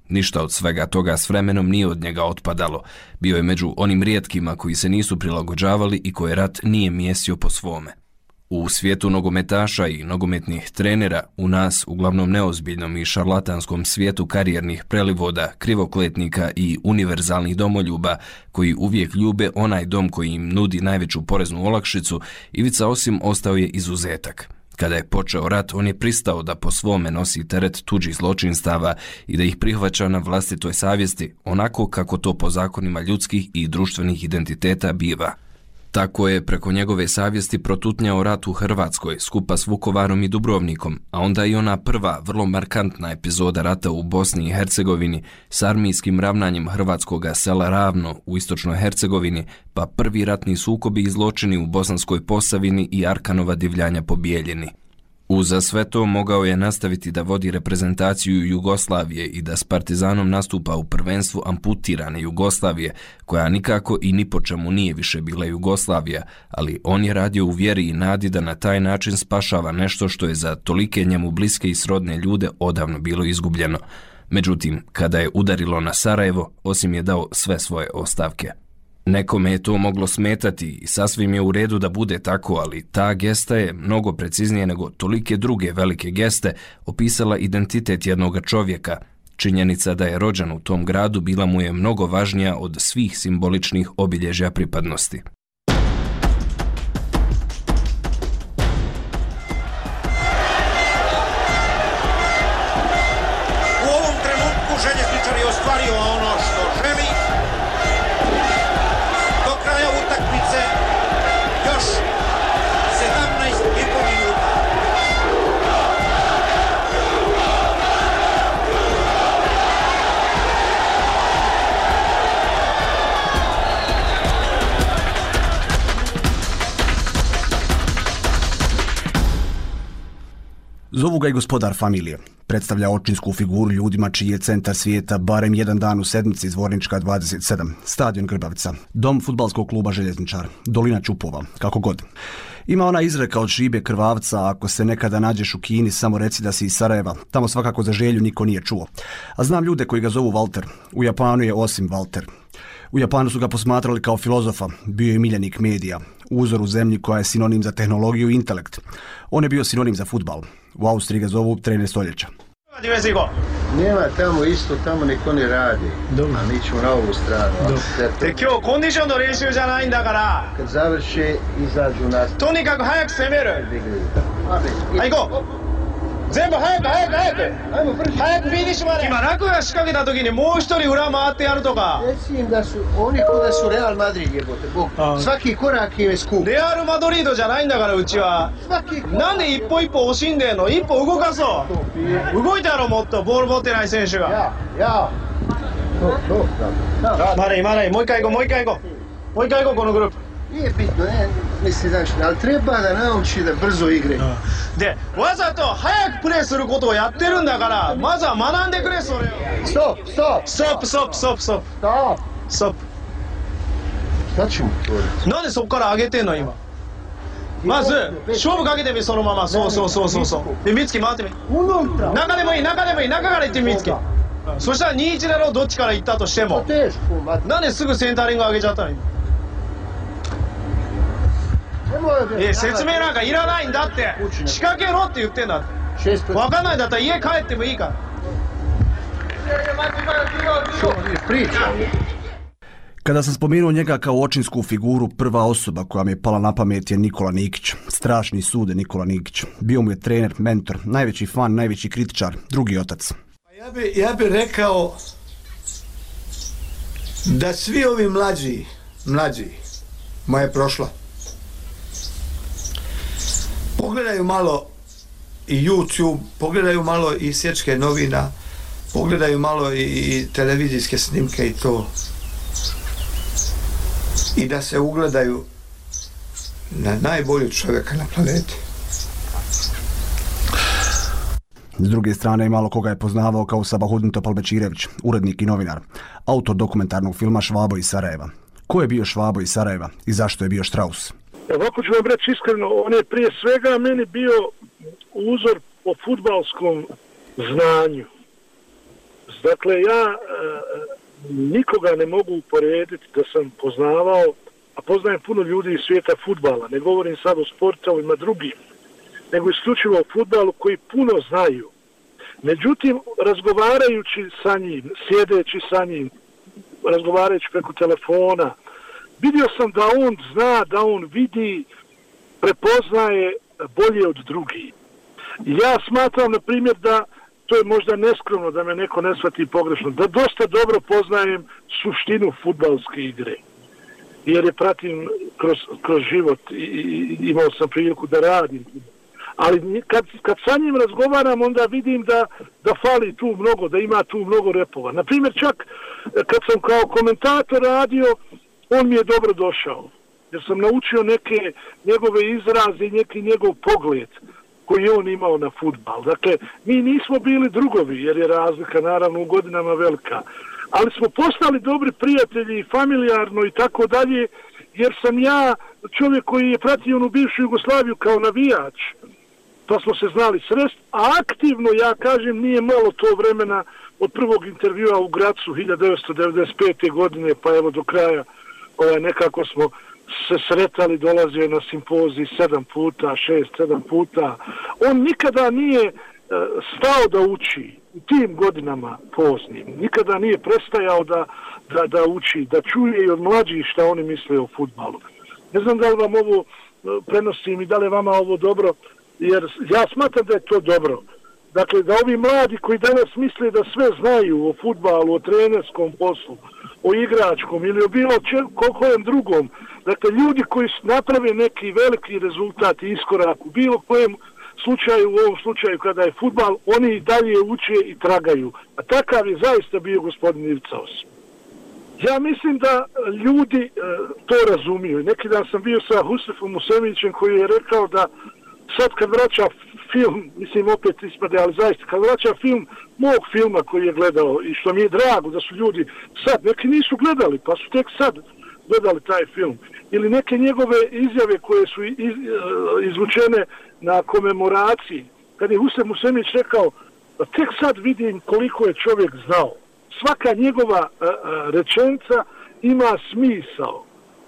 Ništa od svega toga s vremenom nije od njega otpadalo. Bio je među onim rijetkima koji se nisu prilagođavali i koje rat nije mijesio po svome. U svijetu nogometaša i nogometnih trenera, u nas, uglavnom neozbiljnom i šarlatanskom svijetu karijernih prelivoda, krivokletnika i univerzalnih domoljuba, koji uvijek ljube onaj dom koji im nudi najveću poreznu olakšicu, Ivica Osim ostao je izuzetak. Kada je počeo rat, on je pristao da po svome nosi teret tuđih zločinstava i da ih prihvaća na vlastitoj savjesti, onako kako to po zakonima ljudskih i društvenih identiteta biva. Tako je preko njegove savjesti protutnjao rat u Hrvatskoj skupa s Vukovarom i Dubrovnikom, a onda i ona prva, vrlo markantna epizoda rata u Bosni i Hercegovini s armijskim ravnanjem hrvatskoga sela Ravno u istočnoj Hercegovini, pa prvi ratni sukobi i zločini u Bosanskoj Posavini i Arkanova divljanja po Bijeljini. Uza sve to mogao je nastaviti da vodi reprezentaciju Jugoslavije i da s Partizanom nastupa u prvenstvu amputirane Jugoslavije, koja nikako i ni po čemu nije više bila Jugoslavija, ali on je radio u vjeri i nadi da na taj način spašava nešto što je za tolike njemu bliske i srodne ljude odavno bilo izgubljeno. Međutim, kada je udarilo na Sarajevo, Osim je dao sve svoje ostavke. Nekome je to moglo smetati i sasvim je u redu da bude tako, ali ta gesta je mnogo preciznije nego tolike druge velike geste opisala identitet jednog čovjeka. Činjenica da je rođen u tom gradu bila mu je mnogo važnija od svih simboličnih obilježja pripadnosti. U ovom trenutku Željezničar je ostvario ono što želi. Još sedamnaest i po minuta. Zovu ga i gospodar familije. Predstavlja očinsku figuru ljudima čiji je centar svijeta barem jedan dan u sedmici Zvornička dvadeset sedam, stadion Grbavica, dom fudbalskog kluba Željezničar, dolina Ćupova, kako god. Ima ona izreka od šibe krvavca, ako se nekada nađeš u Kini, samo reci da si iz Sarajeva, tamo svakako za Želju niko nije čuo. A znam ljude koji ga zovu Walter, u Japanu je Osim Walter. U Japanu su ga posmatrali kao filozofa, bio je miljenik medija, uzor u zemlji koja je sinonim za tehnologiju i intelekt. On je bio sinonim za fudbal. U Austriji ga zovu trener stoljeća. Nema tamo isto, tamo niko ne radi. A mi ćemo na ovu stranu. Te kyo kondition no renshuじゃないんだから。 Kad završe, izađu nas. とにかく早く攻める。はい、行こう。全部早く早く早く早くフィニッシュまで。今楽が仕掛けた時にもう一人裏回ってやるとか。 Reci im da su oni ko da su Real Madrid jebote. Bog. Svaki korak im je skup. レアルマドリードじゃないんだからうちは。なんで一歩一歩惜しんでんの。一歩動かそう。動いたろもっとボール持ってない選手が。 Ja, ja. まだいいまだいい。もう一回行こうもう一回行こう。もう一回行こうこのグループ。 Nije bitno, ne, mislim, znaš, ali treba da nauči da brzo igre. で、わざと早くプレーすることをやってるんだから、まずは学んでくれ、それを。 Stop, stop! ストップ、ストップ、ストップ、ストップ。 Stop! ストップ。 Šta ćemo to? なんでそこから上げてんの、今。まず、勝負かけてみ、そのまま。そうそうそうそうそう。で、美月回ってみ。中でもいい、中でもいい、中から行ってみ、美月。そしたらにいちだろう、どっちから行ったとしても。なんですぐセンタリング上げちゃったの、今。え説明なんかいらないんだって仕掛けろって言ってんだって分かんないんだったら家帰ってもいいから Kada sam spomenuo njega kao očinsku figuru, prva osoba koja mi je pala na pamet je Nikola Nikić. Strašni sude Nikola Nikić. Bio mu je trener, mentor, najveći fan, najveći kritičar, drugi otac. Ja bi, ja bi rekao da svi ovi mlađi, mlađi, moja prošla, pogledaju malo i YouTube, pogledaju malo i sječke novina, pogledaju malo i televizijske snimke i to. I da se ugledaju na najboljeg čovjeka na planeti. S druge strane, malo koga je poznavao kao Sabahudin Topalbečirević, urednik i novinar, autor dokumentarnog filma Švabo iz Sarajeva. Ko je bio Švabo iz Sarajeva i zašto je bio Štraus? Ovako ću vam reći iskreno, on je prije svega meni bio uzor po fudbalskom znanju. Dakle, ja e, nikoga ne mogu uporediti da sam poznavao, a poznajem puno ljudi iz svijeta fudbala, ne govorim sad o sportovima drugim, nego isključivo o fudbalu koji puno znaju. Međutim, razgovarajući sa njim, sjedeći sa njim, razgovarajući preko telefona, vidio sam da on zna, da on vidi, prepoznaje bolje od drugih. Ja smatram, na primjer, da to je možda neskromno da me neko ne shvati pogrešno, da dosta dobro poznajem suštinu fudbalske igre. Jer je pratim kroz, kroz život i, i imao sam priliku da radim. Ali kad, kad sa njim razgovaram, onda vidim da, da fali tu mnogo, da ima tu mnogo repova. Naprimjer, čak kad sam kao komentator radio, on mi je dobro došao. Jer sam naučio neke njegove izraze i neki njegov pogled koji je on imao na fudbal. Dakle, mi nismo bili drugovi, jer je razlika naravno u godinama velika. Ali smo postali dobri prijatelji, familijarno i tako dalje, jer sam ja čovjek koji je pratio onu bivšu Jugoslaviju kao navijač, pa smo se znali srest, a aktivno, ja kažem, nije malo to vremena od prvog intervjua u Gracu hiljadu devetsto devedeset pete. godine, pa evo do kraja ovaj, nekako smo se sretali, dolazio na simpozij sedam puta, šest, sedam puta. On nikada nije stao da uči u tim godinama poznim. Nikada nije prestajao da, da, da uči, da čuje i od mlađih šta oni misle o fudbalu. Ne znam da li vam ovo prenosim i da li je vama ovo dobro, jer ja smatram da je to dobro. Dakle, da ovi mladi koji danas misle da sve znaju o fudbalu, o trenerskom poslu, o igračkom ili o bilo kojem drugom, dakle, ljudi koji naprave neki veliki rezultat i iskorak u bilo kojem slučaju, u ovom slučaju kada je fudbal, oni i dalje uče i tragaju. A takav je zaista bio gospodin Ivica Osip. Ja mislim da ljudi e, to razumiju. Neki dan sam bio sa Husefom Musemićem koji je rekao da sad kad vraća film, mislim opet ispade, ali zaista kad vraća film mog filma koji je gledao i što mi je drago da su ljudi sad, neki nisu gledali, pa su tek sad gledali taj film. Ili neke njegove izjave koje su iz, izvučene na komemoraciji, kad je Husef Musemić rekao, tek sad vidim koliko je čovjek znao. Svaka njegova a, a, rečenica ima smisao.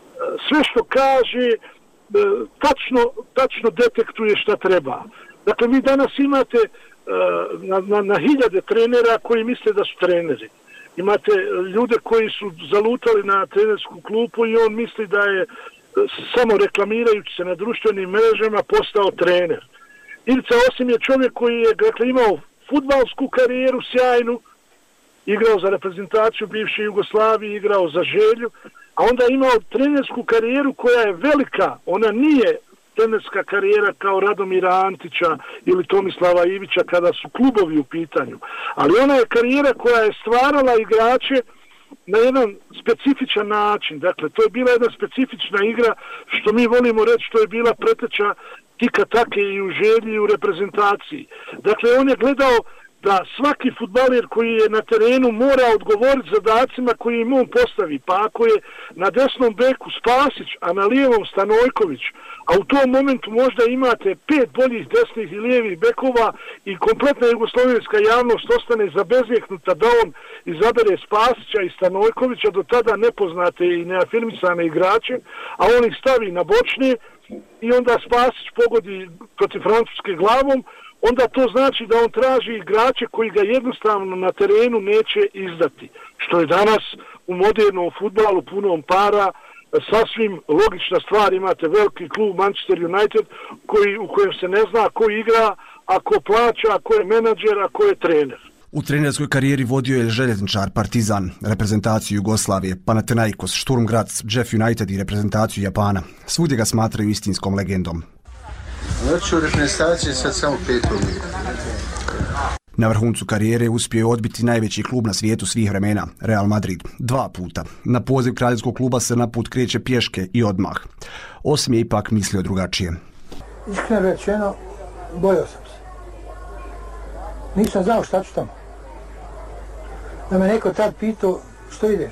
Sve što kaže, a, tačno, tačno detektuje šta treba. Dakle, vi danas imate a, na, na, na hiljade trenera koji misle da su treneri. Imate ljude koji su zalutali na trenersku klupu i on misli da je samo reklamirajući se na društvenim mrežama postao trener. Ivica Osip je čovjek koji je dakle, imao fudbalsku karijeru sjajnu, igrao za reprezentaciju bivše Jugoslavije, igrao za Želju, a onda je imao trenersku karijeru koja je velika. Ona nije trenerska karijera kao Radomira Antića ili Tomislava Ivića kada su klubovi u pitanju. Ali ona je karijera koja je stvarala igrače na jedan specifičan način. Dakle, to je bila jedna specifična igra, što mi volimo reći, to je bila preteča tika take i u Želji i u reprezentaciji. Dakle, on je gledao da svaki fudbaler koji je na terenu mora odgovoriti zadacima koji im on postavi. Pa ako je na desnom beku Spasić, a na lijevom Stanojković, a u tom momentu možda imate pet boljih desnih i lijevih bekova i kompletna jugoslovenska javnost ostane zabezjeknuta da on izabere Spasića i Stanojkovića, do tada nepoznate i neafirmisane igrače, a on ih stavi na bočne i onda Spasić pogodi protiv Francuske glavom, onda to znači da on traži igrače koji ga jednostavno na terenu neće izdati. Što je danas u modernom fudbalu punom para sasvim logična stvar. Imate veliki klub Manchester United koji, u kojem se ne zna ko igra, a ko plaća, a ko je menadžer, a ko je trener. U trenerskoj karijeri vodio je željezničar Partizan, reprezentaciju Jugoslavije, Panathinaikos, Sturm Graz, Jeff United i reprezentaciju Japana. Svugdje ga smatraju istinskom legendom. Znači u reprezentaciji sad samo petom. Na vrhuncu karijere uspio je odbiti najveći klub na svijetu svih vremena, Real Madrid, dva puta. Na poziv kraljevskog kluba se na put kreće pješke i odmah. Osim je ipak mislio drugačije. Iskreno rečeno, bojao sam se. Nisam znao šta ću tamo. Da me neko tad pitao što ideš.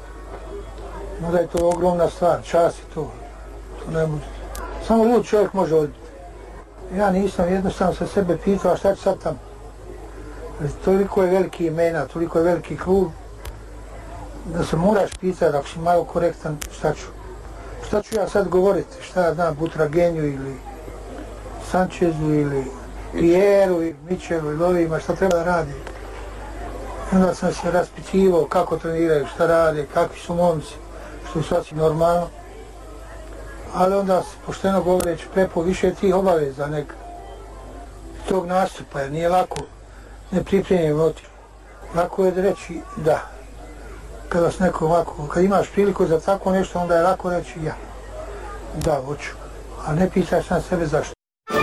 Možda je to ogromna stvar, čas je to. To ne može. Samo lud čovjek može odbiti. Ja nisam jednostavno sa sebe pitao, a šta ću sad tamo? Toliko je veliki imena, toliko je veliki klub, da se moraš pitati, ako si malo korektan, šta ću? Šta ću ja sad govoriti? Šta ja znam, Butragenju ili Sančezu ili Pieru ili Mičelu ili ovima, šta treba da radi? Onda sam se raspitivao kako treniraju, šta rade, kakvi su momci, što je sasvim normalno. Ali onda se, pošteno govoreći, prepo više tih obaveza nek tog nastupa, jer nije lako nepripremljen otići. Lako je da reći da. Kada vas neko ovako, kad imaš priliku za tako nešto, onda je lako reći ja. Da, hoću. Ali ne pitaš na sebe zašto.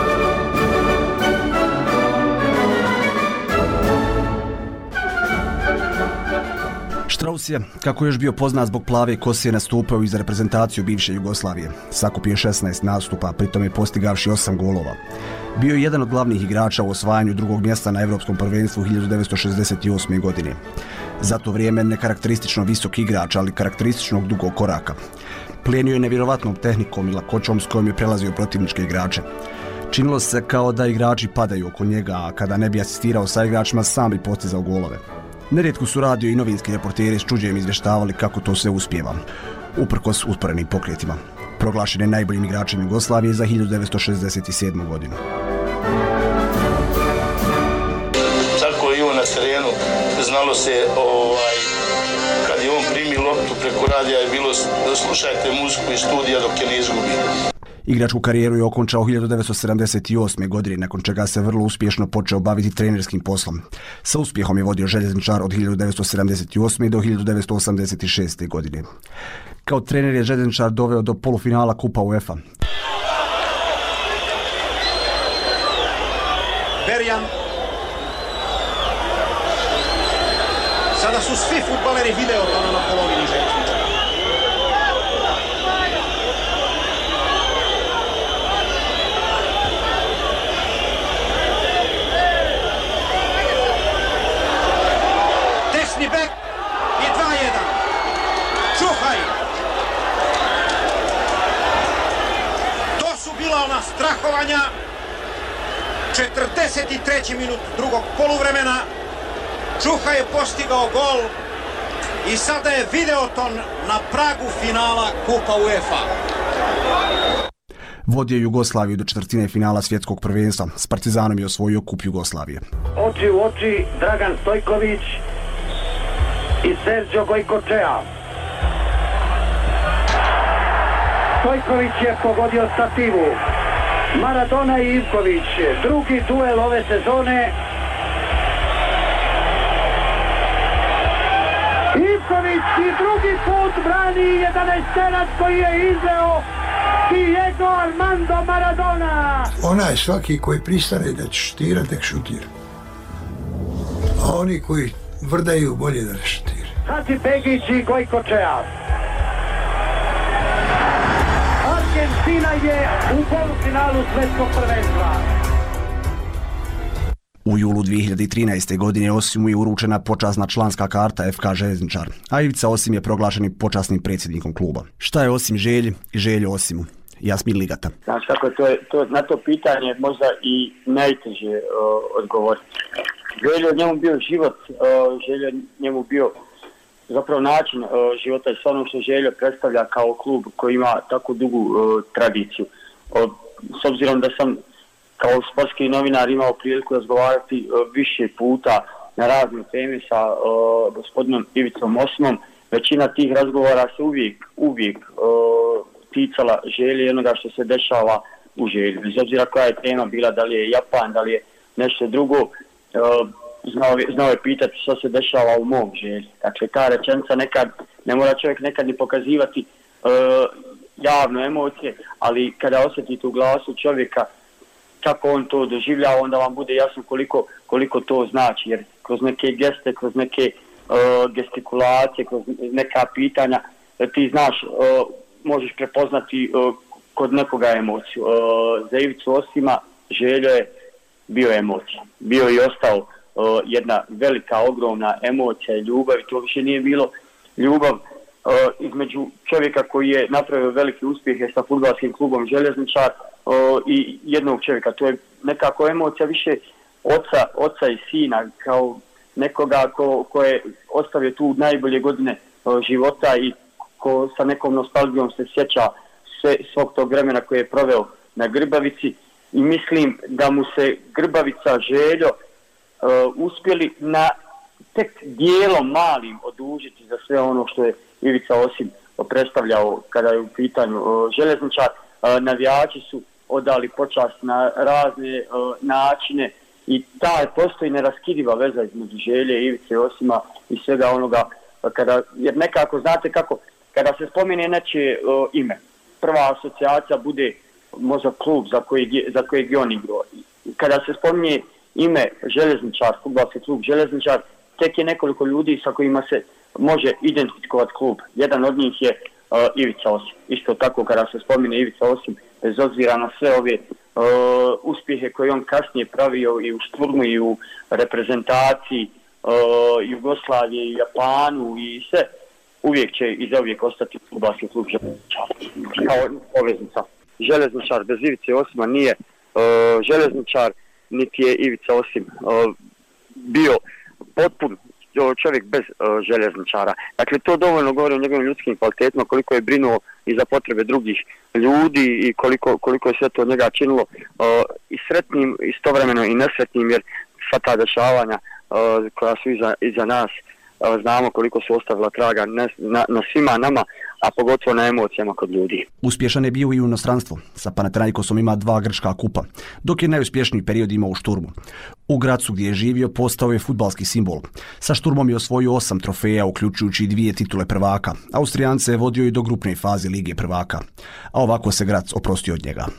Strauss je, kako je još bio poznat zbog plave kose, nastupao i za reprezentaciju bivše Jugoslavije. Sakupio šesnaest nastupa, pritom je postigavši osam golova. Bio je jedan od glavnih igrača u osvajanju drugog mjesta na Evropskom prvenstvu hiljadu devetsto šezdeset osme. godine. Za to vrijeme nekarakteristično visok igrač, ali karakterističnog dugog koraka. Plijenio je nevjerovatnom tehnikom i lakoćom s kojom je prelazio protivničke igrače. Činilo se kao da igrači padaju oko njega, a kada ne bi asistirao sa igračima, sam bi postizao golove. Nerijetko su radio i novinski reporteri s čuđenjem izvještavali kako to sve uspijeva, uprkos usporenim pokretima. Proglašen je najboljim igračem Jugoslavije za hiljadu devetsto šezdeset sedmu. godinu. Tako i on na terenu, znalo se ovaj, kad je on primi loptu preko radija je bilo da slušajte muziku iz studija dok je ne izgubi. Igračku karijeru je okončao hiljadu devetsto sedamdeset osme. godine, nakon čega se vrlo uspješno počeo baviti trenerskim poslom. Sa uspjehom je vodio Željezničar od hiljadu devetsto sedamdeset osme. do hiljadu devetsto osamdeset šeste. godine. Kao trener je Željezničar doveo do polufinala Kupa UEFA. Berjan. Sada su svi fudbaleri video tamo na polovini Željezničara. Desni bek i dva jedan. Čuhaj. To su bila ona strahovanja. četrdeset treći minut drugog poluvremena. Čuha je postigao gol i sada je Videoton na pragu finala Kupa UEFA. Vodio Jugoslaviju do četvrtine finala svjetskog prvenstva. S Partizanom je osvojio Kup Jugoslavije. Oči u oči Dragan Stojković i Sergio Gojkočea. Stojković je pogodio stativu. Maradona i Ivković, drugi duel ove sezone. Ivković i drugi put brani jedanaesterac koji je izveo Diego Armando Maradona. Onaj svaki koji pristane da će šutira, tek šutira. A oni koji vrdaju, bolje da ne šutira. Hadži Begić i Gojkočea. Argentina je u polufinalu svjetskog prvenstva. U julu dvije hiljade trinaeste. godine Osimu je uručena počasna članska karta F K Željezničar, a Ivica Osim je proglašen počasnim predsjednikom kluba. Šta je Osim Želji i Željo Osimu? Jasmin Ligata. Znaš kako to je, to, na to pitanje možda i najteže uh, odgovoriti. Željo njemu bio život, uh, Željo njemu bio zapravo način uh, života i sve ono što Željo predstavlja kao klub koji ima tako dugu uh, tradiciju. Uh, s obzirom da sam kao sportski novinar imao priliku razgovarati uh, više puta na razne teme sa uh, gospodinom Ivicom Osimom, većina tih razgovora se uvijek, uvijek uh, ticala Želje i onoga što se dešava u Želji. Bez obzira koja je tema bila, da li je Japan, da li je nešto drugo, uh, znao, znao je pitati što se dešava u mom Želji. Dakle, ta rečenica nekad, ne mora čovjek nekad ni pokazivati uh, javno emocije, ali kada osjetite u glasu čovjeka kako on to doživljava, onda vam bude jasno koliko, koliko to znači, jer kroz neke geste, kroz neke uh, gestikulacije, kroz neka pitanja, ti znaš, uh, možeš prepoznati uh, kod nekoga emociju. Uh, za Ivicu Osima Željo je bio emocija. Bio i ostao uh, jedna velika, ogromna emocija i ljubav, i to više nije bilo ljubav uh, između čovjeka koji je napravio veliki uspjehe sa fudbalskim klubom Željezničar uh, i jednog čovjeka. To je nekako emocija više oca, oca i sina, kao nekoga ko, ko je ostavio tu najbolje godine života i ko sa nekom nostalgijom se sjeća sve, svog tog vremena koje je proveo na Grbavici i mislim da mu se Grbavica, Željo uh, uspjeli na tek dijelom malim odužiti za sve ono što je Ivica Osim predstavljao kada je u pitanju uh, željezničar. Uh, navijači su odali počast na razne uh, načine i ta postoji neraskidiva veza između Želje, Ivice Osima i svega onoga, kada, jer nekako znate kako, kada se spomene nečije uh, ime, prva asocijacija bude možda klub za kojeg, za kojeg je on igrao. Kada se spominje ime Željezničar, fudbalski klub Željezničar, tek je nekoliko ljudi sa kojima se može identifikovati klub. Jedan od njih je uh, Ivica Osim. Isto tako kada se spomine Ivica Osim, bez obzira na sve ove uh, uspjehe koje on kasnije pravio i u Šturmu i u reprezentaciji uh, Jugoslavije i Japanu i sve, uvijek će i za uvijek ostati fudbalski klub Željezničar kao poveznica. Željezničar bez Ivice Osima nije uh, željezničar, niti je Ivica Osim uh, bio potpun čovjek bez uh, željezničara. Dakle, to dovoljno govori o njegovim ljudskim kvalitetima, koliko je brinuo i za potrebe drugih ljudi i koliko, koliko je sve to od njega činilo uh, i sretnim, istovremeno i nesretnim, jer sva ta dešavanja uh, koja su iza, iza nas, uh, znamo koliko su ostavila traga na, na, na svima nama, a pogotovo na emocijama kod ljudi. Uspješan je bio i u inostranstvu. Sa Panathinaikosom ima dva grčka kupa, dok je najuspješniji period imao u Šturmu. U Gracu gdje je živio postao je fudbalski simbol. Sa Šturmom je osvojio osam trofeja, uključujući dvije titule prvaka. Austrijance je vodio i do grupne faze Lige prvaka. A ovako se Grac oprostio od njega.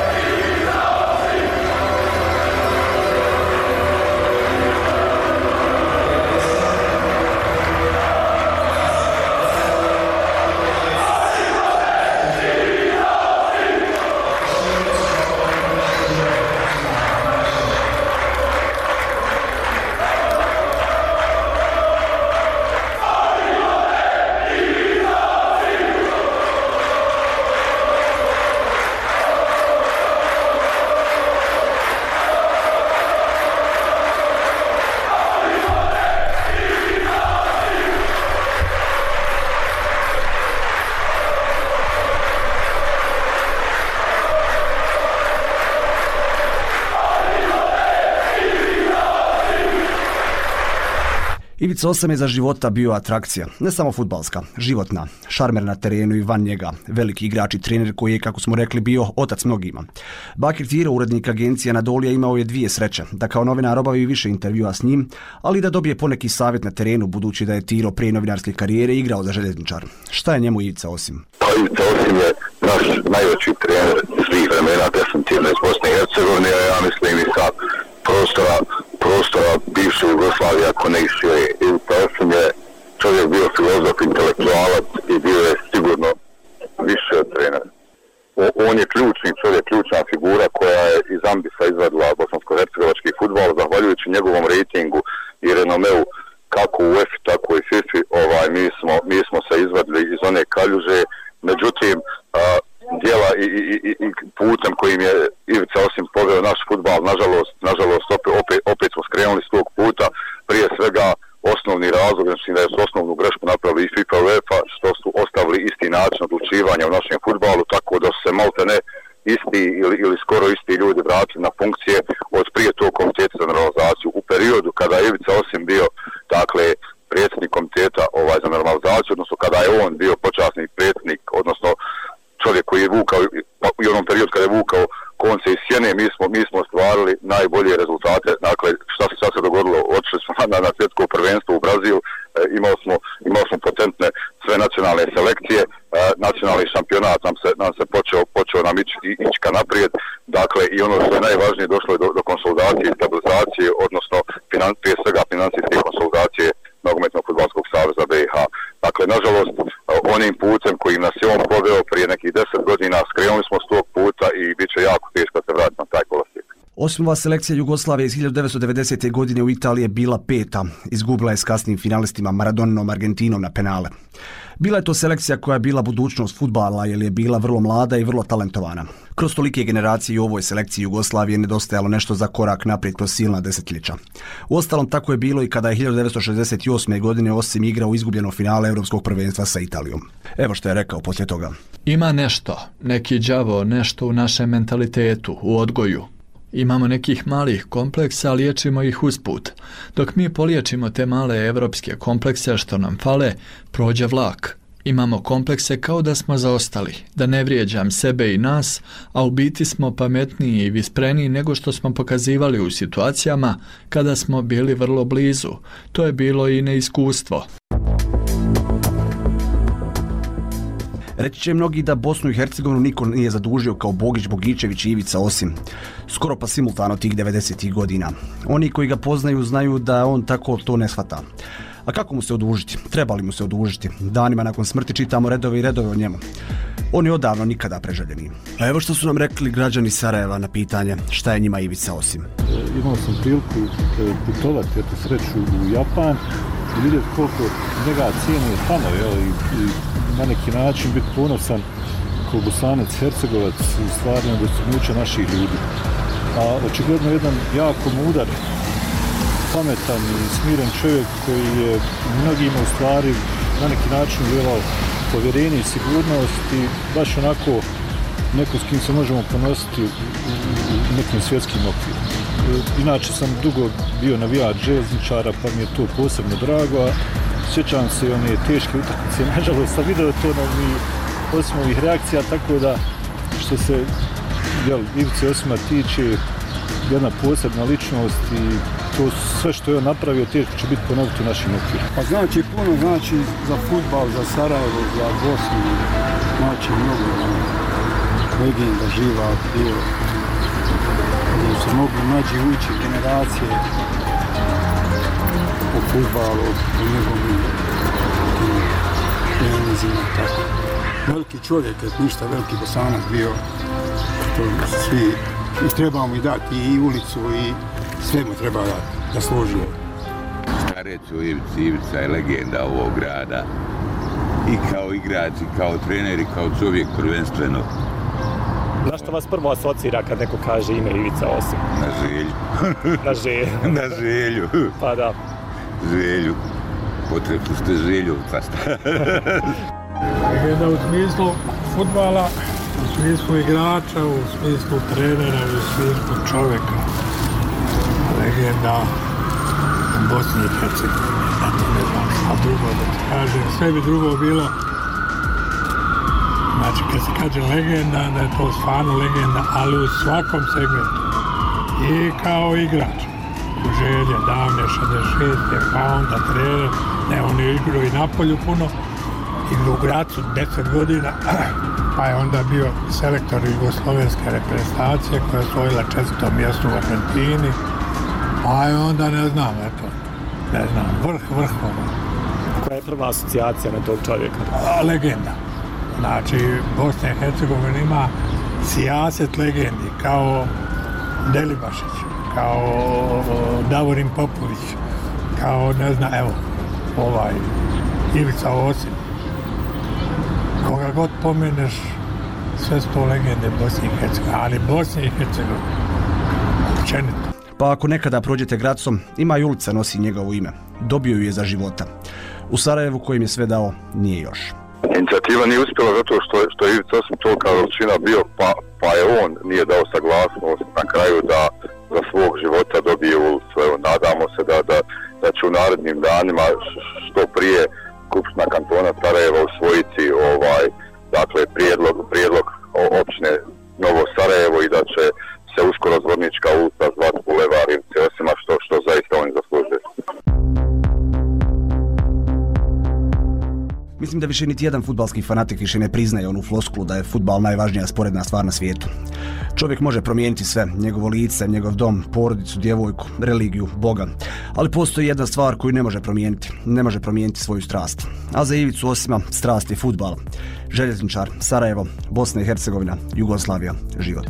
Ivica Osam je za života bio atrakcija, ne samo fudbalska, životna, šarmer na terenu i van njega, veliki igrač i trener koji je, kako smo rekli, bio otac mnogima. Bakir Tiro, urednik agencije Anadolija, imao je dvije sreće, da kao novinar obavi više intervjua s njim, ali da dobije poneki savjet na terenu, budući da je Tiro prije novinarske karijere igrao za Željezničar. Šta je njemu Ivica Osim? Pa Ivica Osim je naš najveći trener svih vremena, definitivno iz Bosne i Hercegovine, ja mislim i sa prostora, prostora bivše Jugoslavije, ako ne i šire. Ivica Osim je čovjek bio filozof, intelektualac i bio je sigurno više od trenera. On je ključni čovjek, ključna figura koja je iz ambisa izvadila bosansko-hercegovački fudbal, zahvaljujući njegovom rejtingu i renomeu kako u UEFA tako i FIFA, ovaj, mi, smo, mi smo se izvadili iz one kaljuže, međutim a, dijela i, i, i, i putem kojim je Ivica Osim poveo naš fudbal, nažalost, nažalost opet, opet, opet smo skrenuli s tog puta, prije svega osnovni razlog, znači da je s osnovnu grešku napravili i FIFA i UEFA, što su ostavili isti način odlučivanja u našem fudbalu, tako da su se malte ne isti ili, ili skoro isti ljudi vratili na funkcije od prije tog komiteta za normalizaciju. U periodu kada je Ivica Osim bio, dakle, predsjednik komiteta ovaj, za normalizaciju, odnosno kada je on bio počasni predsjednik, odnosno čovjek koji je vukao, u onom periodu kada je vukao konce iz sjene, mi smo, mi smo ostvarili najbolje rezultate. Dakle, šta se sad se dogodilo? Otišli smo na, na svjetsko prvenstvo u Brazil, e, imali, smo, imali smo potentne sve nacionalne selekcije, e, nacionalni šampionat nam se, nam se počeo, počeo nam ići, ići ka naprijed. Dakle, i ono što je najvažnije, došlo je do, do konsolidacije i stabilizacije, odnosno finan, prije svega financijske konsolidacije Nogometnog fudbalskog saveza B i H. Dakle, nažalost, onim putem kojim nas je on poveo prije nekih deset godina, skrenuli smo s tog puta i bit će jako teško da se vratiti na taj kolosijek. Osimova selekcija Jugoslavije iz hiljadu devetsto devedesete. godine u Italiji je bila peta. Izgubila je s kasnim finalistima Maradoninom Argentinom na penale. Bila je to selekcija koja je bila budućnost fudbala jer je bila vrlo mlada i vrlo talentovana. Kroz tolike generacije i u ovoj selekciji Jugoslavije nedostajalo nešto za korak naprijed kroz silna desetljeća. Uostalom, tako je bilo i kada je hiljadu devetsto šezdeset osme. godine Osim igrao u izgubljeno finale Europskog prvenstva sa Italijom. Evo što je rekao poslije toga. Ima nešto, neki đavo, nešto u našem mentalitetu, u odgoju. Imamo nekih malih kompleksa, a liječimo ih usput. Dok mi poliječimo te male evropske komplekse što nam fale, prođe vlak. Imamo komplekse kao da smo zaostali, da ne vrijeđam sebe i nas, a u biti smo pametniji i vispreniji nego što smo pokazivali u situacijama kada smo bili vrlo blizu. To je bilo i neiskustvo. Reći će mnogi da Bosnu i Hercegovinu niko nije zadužio kao Bogić, Bogičević i Ivica Osim. Skoro pa simultano tih devedesetih godina. Oni koji ga poznaju znaju da on tako to ne shvata. A kako mu se odužiti? Treba li mu se odužiti? Danima nakon smrti čitamo redove i redove o njemu. On je odavno nikada preželjeni. A evo što su nam rekli građani Sarajeva na pitanje šta je njima Ivica Osim. E, imao sam priliku e, putovati, eto sreću u Japan i vidjeti koliko njega cijeni tamo, jel, i, i na neki način biti ponosan kao Bosanac, Hercegovac u stvarnom dostignuća naših ljudi. A očigledno jedan jako mudar, pametan i smiren čovjek koji je mnogima u stvari na neki način uvijevao povjerenje i sigurnost i baš onako neko s kim se možemo ponositi u, u nekim svjetskim okvirima. Inače sam dugo bio navijač željezničara pa mi je to posebno drago, a sjećam se i one teške utakmice, nažalost sam video to na mi osim ovih reakcija, tako da što se jel, Ivice Osima tiče, jedna posebna ličnost i to sve što je on napravio teško će biti ponoviti u našim okvirima. Pa znači puno, znači za fudbal, za Sarajevo, za Bosnu, znači mnogo legenda živa bio, gdje se mogu mlađi ući generacije o fudbalu, o njegovim trenizima, tako. Veliki čovjek, ništa veliki Bosanac bio, to svi, i treba mu i dati i ulicu i sve mu treba dati, da služi. Starec u Ivici, Ivica je legenda ovog grada. I kao igrač, i kao trener, i kao čovjek prvenstveno. Na što vas prvo asocira kad neko kaže ime Ivica Osim? Na želju. Na želju. Na želju. Pa da. Želju. Potrebno ste želju, casta. Legenda u smislu fudbala, u smislu igrača, u smislu trenera, u smislu čovjeka. Legenda u Bosni i Hercegovini, zato ne znam šta drugo da ti kažem, sve bi drugo bilo. Znači kad se kaže legenda, da je to stvarno legenda, ali u svakom segmentu. I kao igrač, u želje, davne šezdeset šeste. Pa onda trener, ne, on je igrao i na polju puno, igrao u Gracu deset godina, pa je onda bio selektor jugoslovenske reprezentacije koja je osvojila četvrto mjesto u Argentini. Pa je onda, ne znam, eto, ne znam, vrh vrhova. Koja je prva asocijacija na tog čovjeka? A, legenda. Znači, Bosna i Hercegovina ima sijaset legendi, kao Delibašić, kao Davorin Popović, kao, ne znam, evo, ovaj, Ivica Osim. Koga god pomeneš, sve su to legende Bosne i Hercegovine, ali Bosne i Hercegovine, općenito. Pa ako nekada prođete Gracom, ima i ulica nosi njegovo ime. Dobio ju je za života. U Sarajevu kojim je sve dao, nije još. Inicijativa nije uspjela zato što je, što je Ivica Osim tolika veličina bio, pa, pa je on nije dao saglasnost na kraju da za svog života dobije ulicu. Evo, nadamo se da, da, da će u narednim danima što prije Skupština kantona Sarajeva usvojiti ovaj, dakle, prijedlog, prijedlog općine Novo Sarajevo i da će se uskoro Zvornička ulica zvati Bulevar Ivice Osima, što, što zaista oni zaslužuju. Mislim da više niti jedan fudbalski fanatik više ne priznaje onu floskulu da je fudbal najvažnija sporedna stvar na svijetu. Čovjek može promijeniti sve, njegovo lice, njegov dom, porodicu, djevojku, religiju, Boga. Ali postoji jedna stvar koju ne može promijeniti. Ne može promijeniti svoju strast. A za Ivicu Osima strast je fudbal. Željezničar, Sarajevo, Bosna i Hercegovina, Jugoslavija, život.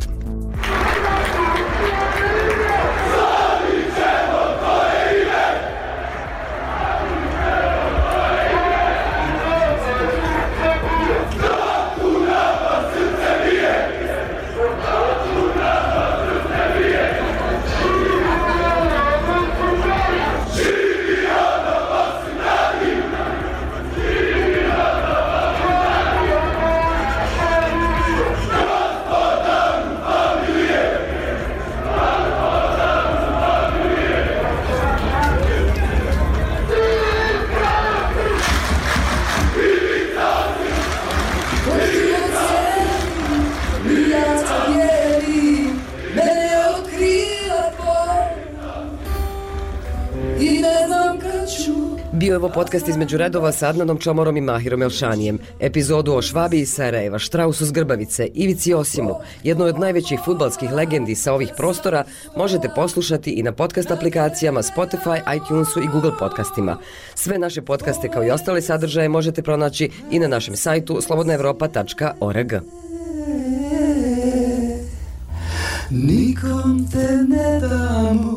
Bio je ovo podcast između redova sa Adnanom Čomorom i Mahirom Elšanijem. Epizodu o Švabi iz Sarajeva, Štrausu s Grbavice, Ivici Osimu, jednoj od najvećih fudbalskih legendi sa ovih prostora, možete poslušati i na podcast aplikacijama Spotify, iTunesu i Google podcastima. Sve naše podcaste kao i ostale sadržaje možete pronaći i na našem sajtu slobodna evropa tačka org. Nikom te ne damo